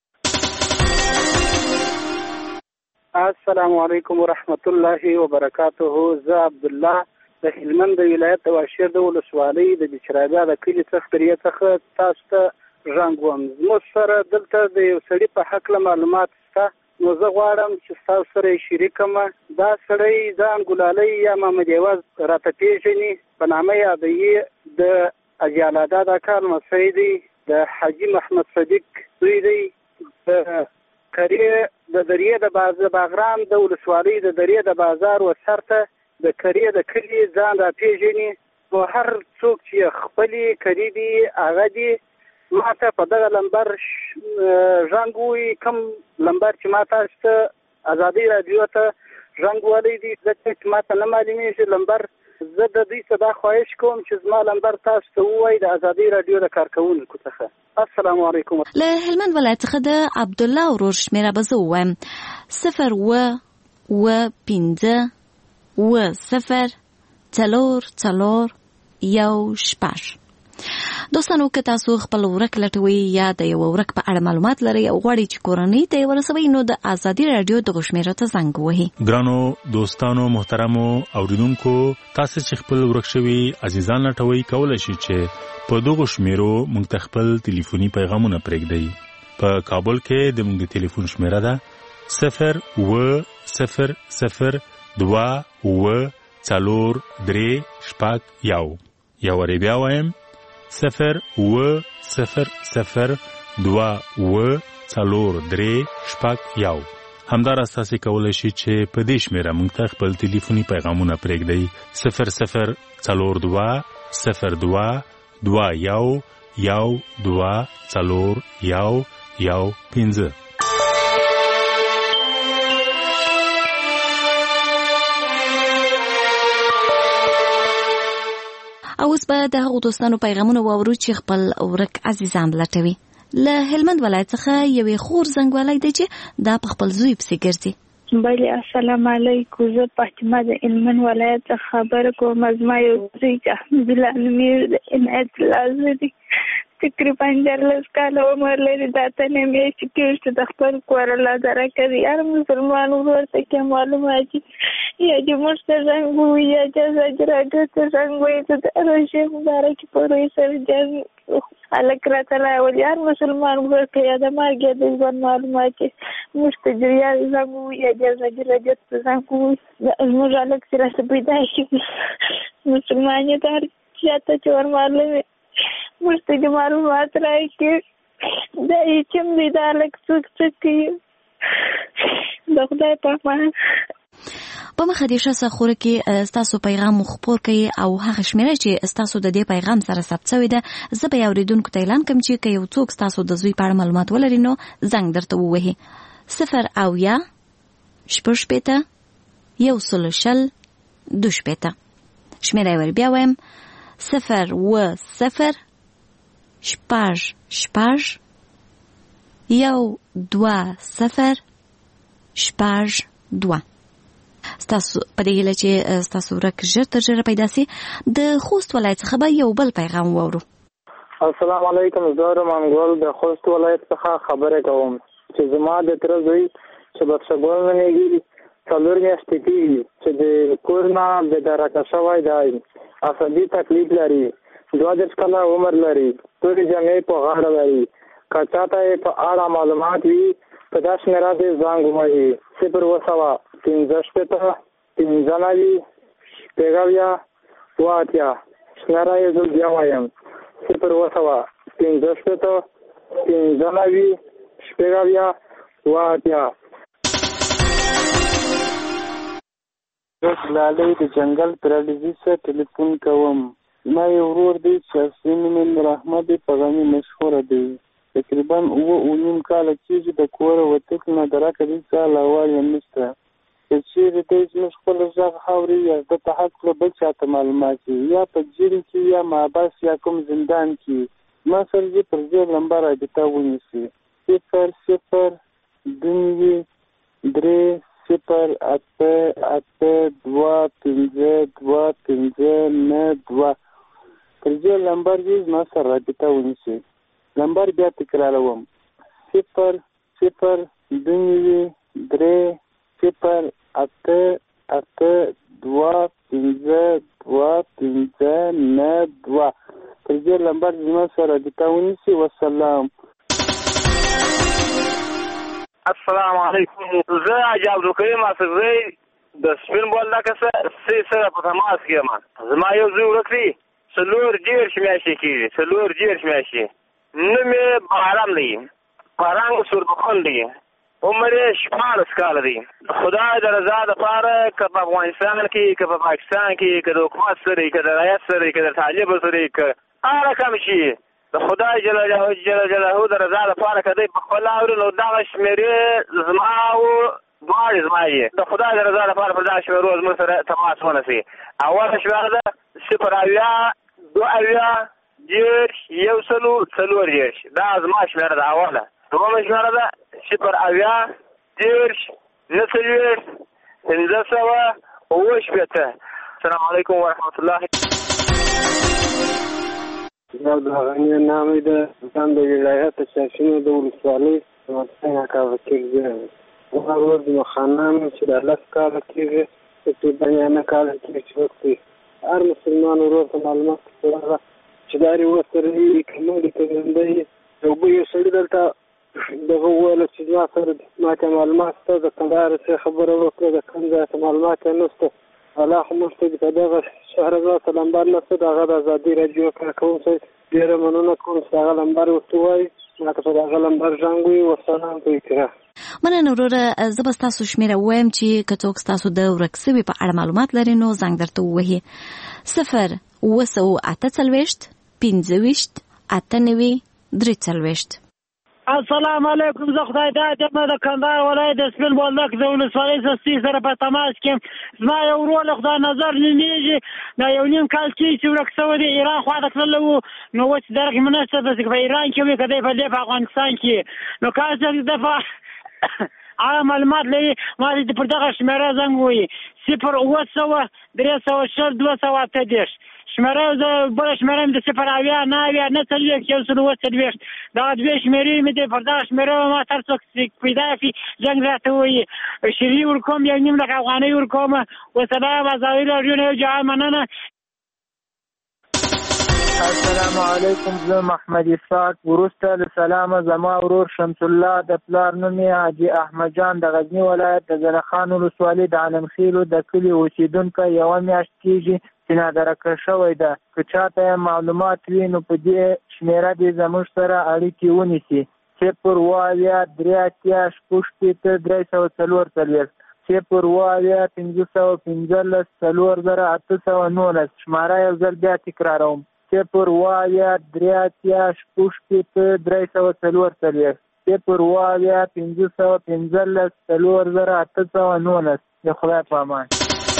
السلام علیکم ورحمت الله وبرکاته. زه عبدالله د هلمند د ولایت د واشیر د ولسوالۍ د بچرابیا د کلي څخه تریه څخه تاسو ته زنګ وم. زموږ سره دلته د یو سړي په هکله معلومات شته نو زه غواړم چې تاسو سره یې شریک کړم. دا سړی ځان ګلالۍ یا محمد یواز راته پېژني په نامه یادوي د اجالادا د کار لمسی دی د حاجي محمد صدیق زوی دی د کرې د دریې د باغران د ولسوالۍ د دریې د بازار وسرته د کرې د کلي ځان را پېژني. نو هر څوک چې خپلې کرې دي هغه دي ما ته په دغه لمبر زنګ ووهي کوم لمبر چې ما تاسو ته ازادي راډیو ته زنګ وهلی دی ځکه چې ما ته نه معلومېږي لمبر. زه د دوی څخه دا خواهش کوم چې زما لمبر تاسو ته ووایي د ازادي راډیو د کارکوونکو څخه. السلام علیکم. له هلمند ولایت څخه د عبدالله ورور شمېره به زه ووایم صفر اوه اوه پنځه اوه صفر څلور څلور یو شپږ. دوستانو که تاسو خپل ورک لټوي یا د یو ورک په اړه معلومات لرئ او غواړئ چې کورنۍ ته یې ورسوئ نو د ازادي راډیو دغه شمېره ته زنګ ووهئ. ګرانو دوستانو محترمو اوریدونکو تاسو چې خپل ورک شوي عزیزان لټوي کولی شئ چې په دغه شمېرو موږ ته خپل ټلیفوني پیغامونه پرېږدئ. په کابل کې د موږ د ټلیفون شمېره ده صفر اوه صفر صفر دوه اوه څلور درې شپږ یو. یو وارې بیا وایم صفر اوه صفر صفر دوه اوه څلور درې شپږ یو. همداراز تاسو کولی شئ چې په دې شمېره موږ ته خپل ټلیفوني پیغامونه پرېږدئ صفر صفر څلور دوه صفر دوه دوه یو یو دوه څلور یو یو پنځه. اوس به د هغو دوستانو پیغامونه واورو چې خپل ورک عزیزان لټوي. له هلمند ولایت څخه یوې خور زنګ وهلی دی چې دا په خپل زوی پسې ګرځي. بله السلام علیکم. زه فاطمه د هلمند ولایت څخه خبره کوم. زما یو زوی چې احمدالله نومېږي د عنایت الله زوی دی تقریبا دیارلس کاله عمر لري. دا ته نه میاشتې کېږي چې د خپل کور الله دره کوي. هر مسلمان ورور ته کې معلومه چې یا چې موږ ته زنګ ووهي یا چې ازادي راډیو ته زنګ ووهي زه د روژې مبارکې په روی سره جذب هلک راته راولي. هر مسلمان ورور ته یا د مرګ یا د ژوند معلومات چې موږ ته جریان زنګ ووایي یا جرنجي رجت ته زنګ ووایي زموږ هلک چې راسه پیدا شي مسلمان یې ته هر چاته چې ورمعلومې موږ ته دې معلومات راکړي دا یې چم دی دا هلک څوک څه کوي د خدای په امان. په مخه دې ښه خوره کې ستاسو پیغام خپور کړئ او هغه شمیره چې ستاسو د دې پیغام سره ثبت شوی ده زه به یې اورېدونکو ته اعلان کړم چې که یو څوک ستاسو د زوی په اړه معلومات ولري نو زنګ درته ووهي. صفر اویا شپږ شپېته یو سل شل دوه شپېته. شمیره یې ور بیا وایم صفر اوه صفر شپږ شپږ یو دوه صفر شپږ دوه. ستاسو په دې هیله چې ستاسو ورک ژر تر ژره پیدا سي. د خوست ولایت څخه به یو بل پیغام واورو. السلام علیکم، زه رحمانګل د خوست ولایت څخه خبرې کوم چې زما د تره زوی چې بخشګل نومیږي څلور میاشتې کېږي چې د کور نه بېدرکه شوی دی، عصبي تکلیف لري، دوه دېرش کاله عمر لري، تورې جامې په غاړه لري. که چاته یې په اړه معلومات وي په دا شمېره دې زنګ ووهي صفر اوه سوه پنځه شپېته پنځه نوي شپږ اویا اوه اتیا. شمېره یې زه بیا وایم صفر اوه سوه پنځه شپېته پنځه نوي شپږ اویا اوه اتیا. زه لالی د جنګل پرالېزي څخه ټلیفون کوم. زما یو ورور دی چې اصلي نوم یې نور احمد په غني مشهوره دی. تقریبا اوه اوه نیم کاله کېږي د کوره وتلي نه درکه دې څه علاوه یې نشته. که چېرې دی زموږ خپل غږ اوري یا ده ته حق کړه بل چاته معلومات وي یا په جیل کې یا محبس یا کوم زندان کې زما سره دې پر دې لمبه رابطه ونیسي صفر صفر دوه درې صفر اته اته دوه پنځه دوه پنځه نه دوه پر دې لمبر دې زما سره رابطه ونیسي. لمبر بیا تکراروم صفر صفر دوه درې صفر اته اته دوه پنځه دوه پنځه نه دوه پر دې لمبر زما سره رابطه ونیسي. والسلام. السلام علیکم، زه عجاب کریم اسدزی د سپین بولدکه سه سره په تماس کې یم. زما یو زوی ورک دی، څلور دېرش میاشتې کېږي، څلور دېرش میاشتې. نوم یې بهرام دی، فرهنګ سوربخون دی، عمر یې شپاړس کاله دی. خدای د رضا دپاره که په افغانستان کې که په پاکستان کې که د حکومت سره که د رعیت سره که د طالب سره که هر رقم شي د خدای جل جلاله د رضا دپاره که دی په خپل اوري نو دغه شمېرې زما او دواړې زما یې د خدای د رضا دپاره په دغه شمېرو زموږ سره تماس ونیسي. اوله شمېره ده صفر اویا دوه اویا دېرش یو سلو څلور دېرش، دا زما شمېره ده اوله. دومه شمېره ده صفر اویا دېرش نهه څلوېښت پنځه سوه اوه شپېته. السلام علیکم ورحمت الله. زما د غني نامې ده ځان د ولایت شاشینو د ولسوالۍ څنګه کار کوي. هغه ورځ د خانان چې د لس کاله کېږي چې باندې نه کار کوي چې وخت هر مسلمان ورور ته معلومات ورغله چې داري وسره یې کومه کوي یو به یو سړی دلته دغه ویل چې ما سره ما ته معلومات ته د کندهار څخه خبره وکړه د کندهار معلومات نشته. الله خو موږ ته دغه شهرزاد لمبر نشته دغه د ازادي رادیو کارکوونکو څخه ډېره مننه کوم چې هغه لمبر ورته وایي ما ته دغه لمبر زنګ وي. والسلام علیکم. مننه وروره. زه به ستاسو شمېره ووایم چې که څوک ستاسو د ورک سوي په اړه معلومات لري نو زنګ درته ووهي. صفر اوه سوه اته څلوېښت پنځه ویشت اته نوي درې څلوېښت. السلام علیکم، زه خدای داد یم د کندهار ولایت د سپین بولدک د ولسوالۍ سستي سره په تماس کې. زما یو ورور خدای نظر نومیږي، دا یو نیم کال کې چې ورک شوی دی ایران خوا ته تللی و نو اوس درک مې نشته چې په ایران کې وي که دی په دې په افغانستان کې نو کله چې دفعه هغه معلومات لري ما دې پر دغه شمېره زنګ ووایي صفر اوه سوه درې سوه شل دوه سوه اته دېرش. شمېره زه بله شمېره مې د صفر اویا نه اویا نه څلوېښت یو سل اوه څلوېښت دغه دوې شمېرې مې دې پر دغه شمېره ما هر څوک پیدا شي زنګ راته ووایي شري ورکوم یو نیم لک افغانۍ ورکوم. وسلام. ازادي راډیو نه یو جهان مننه. السلام علیکم. زه محمد اسحاق. وروسته له سلامه زما ورور شمس الله د پلار نوم یې حاجي احمد جان د غزني ولایت د زنخان ولسوالۍ د علمخیلو د کلي اوسېدونکی یوه میاشت کېږي چې نادرکه شوی ده. که چاته یې معلومات وي نو په دې شمېره دې زموږ سره اړیکې ونیسي. صفر اووه اویا درې اتیا شپږ شپېته درې سوه څلور څلوېښت صفر اووه اویا پنځه سوه پنځلس څلور زره اته سوه نولس. شماره یو ځل بیا تکراروم: صفر اووه اویا درې اتیا شپږ شپېته درې سوه څلور څلوېښت صفر اووه اویا پنځه سوه پنځلس څلور زره اته سوه نولس. د خدای په امان.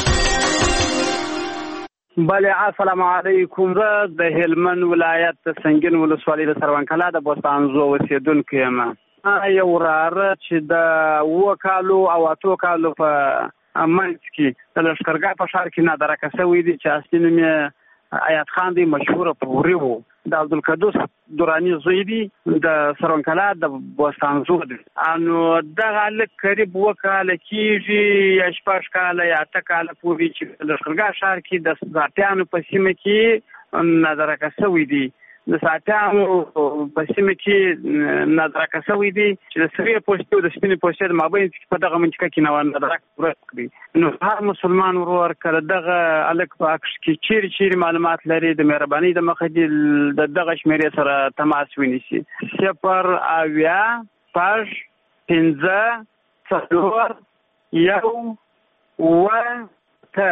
بله، السلام علیکم. زه د هلمند ولایت د سنګین ولسوالۍ د سروانکلا د بوستانزو اوسېدونکی یم. یو وراره چې د اووه کالو او اتو کالو په منځ کې د لښکرګاه په ښار کې نادرکه شوی دی چې اصلي نوم یې آیات خان دی، مشهوره پوري و. د عبدالقدوس دراني زوی دی، د سروانکلا د بوستانزو دی. نو دغه هلک قریب اووه کاله کېږي یا شپږ کاله یا اته کاله پورې چې د لښکرګاه ښار کې د ساتیانو په سیمه کې نادرکه شوی دی. د ساتیانو په سیمه کې نادرکه شوی دی چې د سرې پوستې او د سپینې پوستې د مابین کې په دغه منطقه کې نو نادرکه ورک کړي. نو هر مسلمان ورور کله دغه هلک په عکس کې چیرې چیرې معلومات لري د مهربانۍ د مخه دې د دغه شمېرې سره تماس ونیسي. صفر اویا شپږ پنځه څلور یو اووه ته.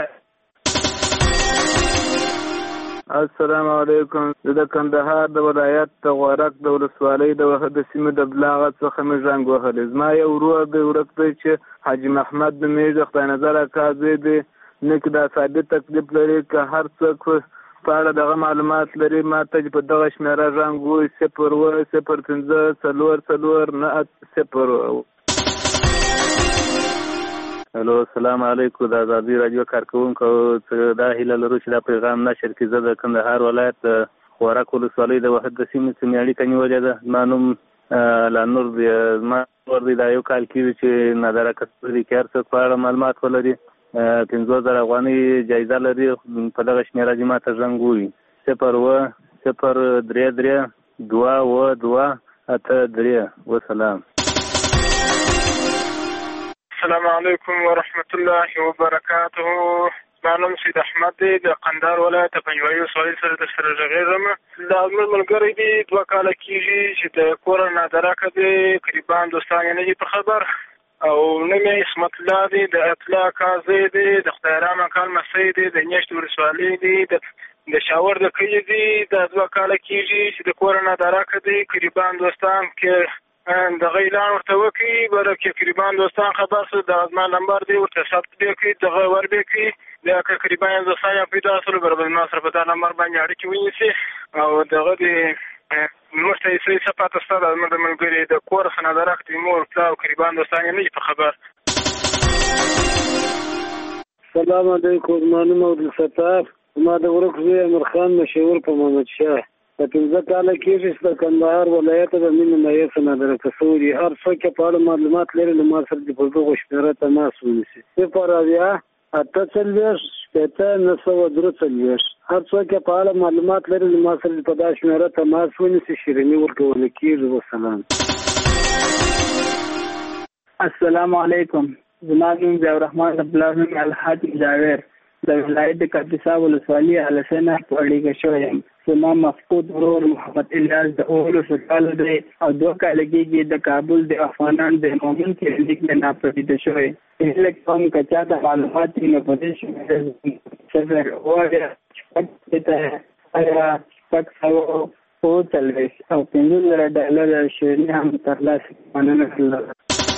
السلام علیکم. زه د کندهار د ولایت د غورک د ولسوالۍ د وحده سیمې د بلاغت څخه مې زنګ وهلی. زما یو ورور دی ورک دی چې حاجي محمد نومېږي، د خدای نظر اکا زوی دی. نه کې دا ثابت تکلیف لري که هر څوک په اړه دغه معلومات لري ما ته په دغه شمېره زنګ ووایي: صفر اووه صفر پنځه څلور څلور نه صفر. هلو، السلام علیکم. د ازادي راډیو کارکوونکو دا هیله لرو چې دا پیغام نشر کړي. زه د کندهار ولایت د غورک ولسوالۍ د وحده سیمې څخه اړیکه نیولې ده. زما نوم لانور دی. زما ورور دی، دا یو کال کېږي چې نادرکه شوی دی. که هر څوک په اړه معلومات ولري پنځوس زره افغانۍ جایزه لري. په دغه شمېره دې ما ته زنګ ووایي: صفر اووه صفر درې درې دوه اووه دوه اته درې. وسلام. السلام علیکم ورحمت الله وبرکاته. زما نوم سید احمد دی، د قندهار ولایت د پنجوایي ولسوالۍ سره در سره غږېږم. دا زموږ ملګری دی، دوه کاله کېږي چې د کوره نادرکه دی. قریبان دوستان یې نه دي په خبر. او نوم یې عصمت الله دی، د اطلاع کازی دی، د خدای رحمه کال مسۍ دی، د نیشت ولسوالۍ دی، د شاور د کلي دی. دا دوه کاله کېږي چې د کوره نادرکه دی. قریبان دوستان کې دغه اعلان ورته وکړي، بلکې قریبان دوستان خبر شو دغه زما نمبر دی ورته ثبت به کړي، دغه ور به کړي. بیا که قریبان دوستان یې پیدا شول بر ما سره په دا نمبر باندې اړیکې ونیسي او دغه د موږ ته یې صحیح صفات ستا د زموږ د ملګري د کور څخه نادرکه دی، مور پلار او قریبان دوستان یې نه دي په خبر. السلام علیکم. زما نوم عبدالستار. زما د ورک زوی امرخان مشهور په محمد شاه. د پنځه کاله کېږي چې د کندهار ولایت د مینې مایع څخه نادرکه شوی دی. هر څوک چې په اړه معلومات لري له ما سره دې په دغو شمېره تماس ونیسي: صفر اویا اته څلوېښت شپېته نه سوه درې څلوېښت. هر څوک چې په اړه معلومات لري له ما سره په دا شمېره تماس ونیسي. شیریني ورکول کېږي. وسلام. السلام علیکم. زما نوم ضیاءالرحمن د پلار نوم الحاج جاویر، د ولایت د کاپیسا ولسوالۍ السنه په اړیکه شوی یم. زما مفقود ورور محمد الیاس د اوولسو کالو دی او دوه کاله کېږي د کابل د افغانان د مومن کلینیک نه ناپدیده شوی. هیله کوم که چاته معلومات وي نو په دې شمېره صفر اووه شپږ اویا شپږ سوه اووه څلوېښت او پنځه زره ډالره شیریني هم ترلاسه کړي. مننه کوم.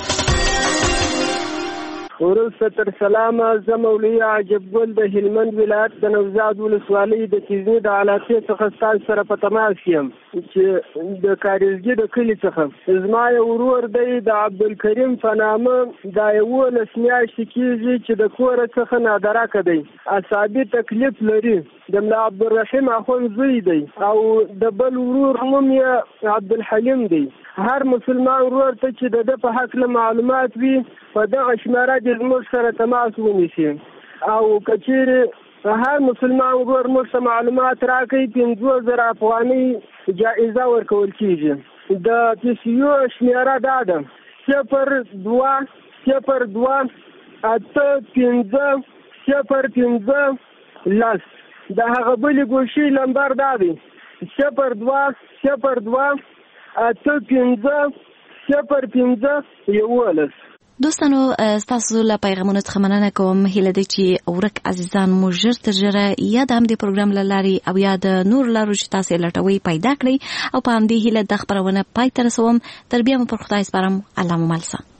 وروسته تر سلامه زه مولوي عجب ګل د هلمند ولایت د نوزاد ولسوالۍ د تیزني د علاقې څخه ستاسو سره په تماس یم چې د کاریزګي د کلي څخه. زما یو ورور دی د عبدالکریم په نامه، دا یولس میاشتې کېږي چې د کوره څخه نادرکه دی. اعصابي تکلیف لري. د ملا عبدالرحیم اخوند زوی دی او د بل ورور نوم یې عبدالحلیم دی. هر مسلمان ورور ته چې د ده په هکله معلومات وي په دغه شمېره دې زموږ سره تماس ونیسي. او که چیرې هر مسلمان ورور موږ ته معلومات راکړي. پنځوس زره افغانۍ جایزه ورکول کیږي. د پی سی یو شمیره دا ده صفر دوه صفر دوه اته پنځه صفر پنځه لس. د هغه بلې ګوشي نمبر دا دی صفر دوه صفر دوه اته پنځه صفر پنځه یولس. دوستانو ستاسو له پیغامونو څخه مننه کوم. هیله ده چې ورک عزیزان مو ژر تر ژره یا د همدې پروګرام له لارې او یا د نور لارو چې تاسو یې لټوئ پیدا کړئ او په همدې هیله د خپرونه پای ته رسوم. تر بیا مو پر خدای سپارم. الله مو مل شه.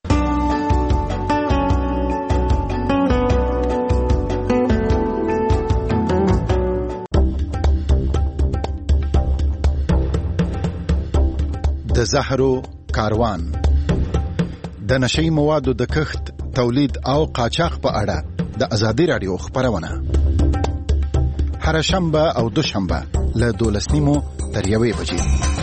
د زهرو کاروان د نشئی موادو د کښت، تولید او قاچاق په اړه د ازادي رادیو خبرونه هر شنبه او دوشنبه له دولس نیمو تر یوې بجې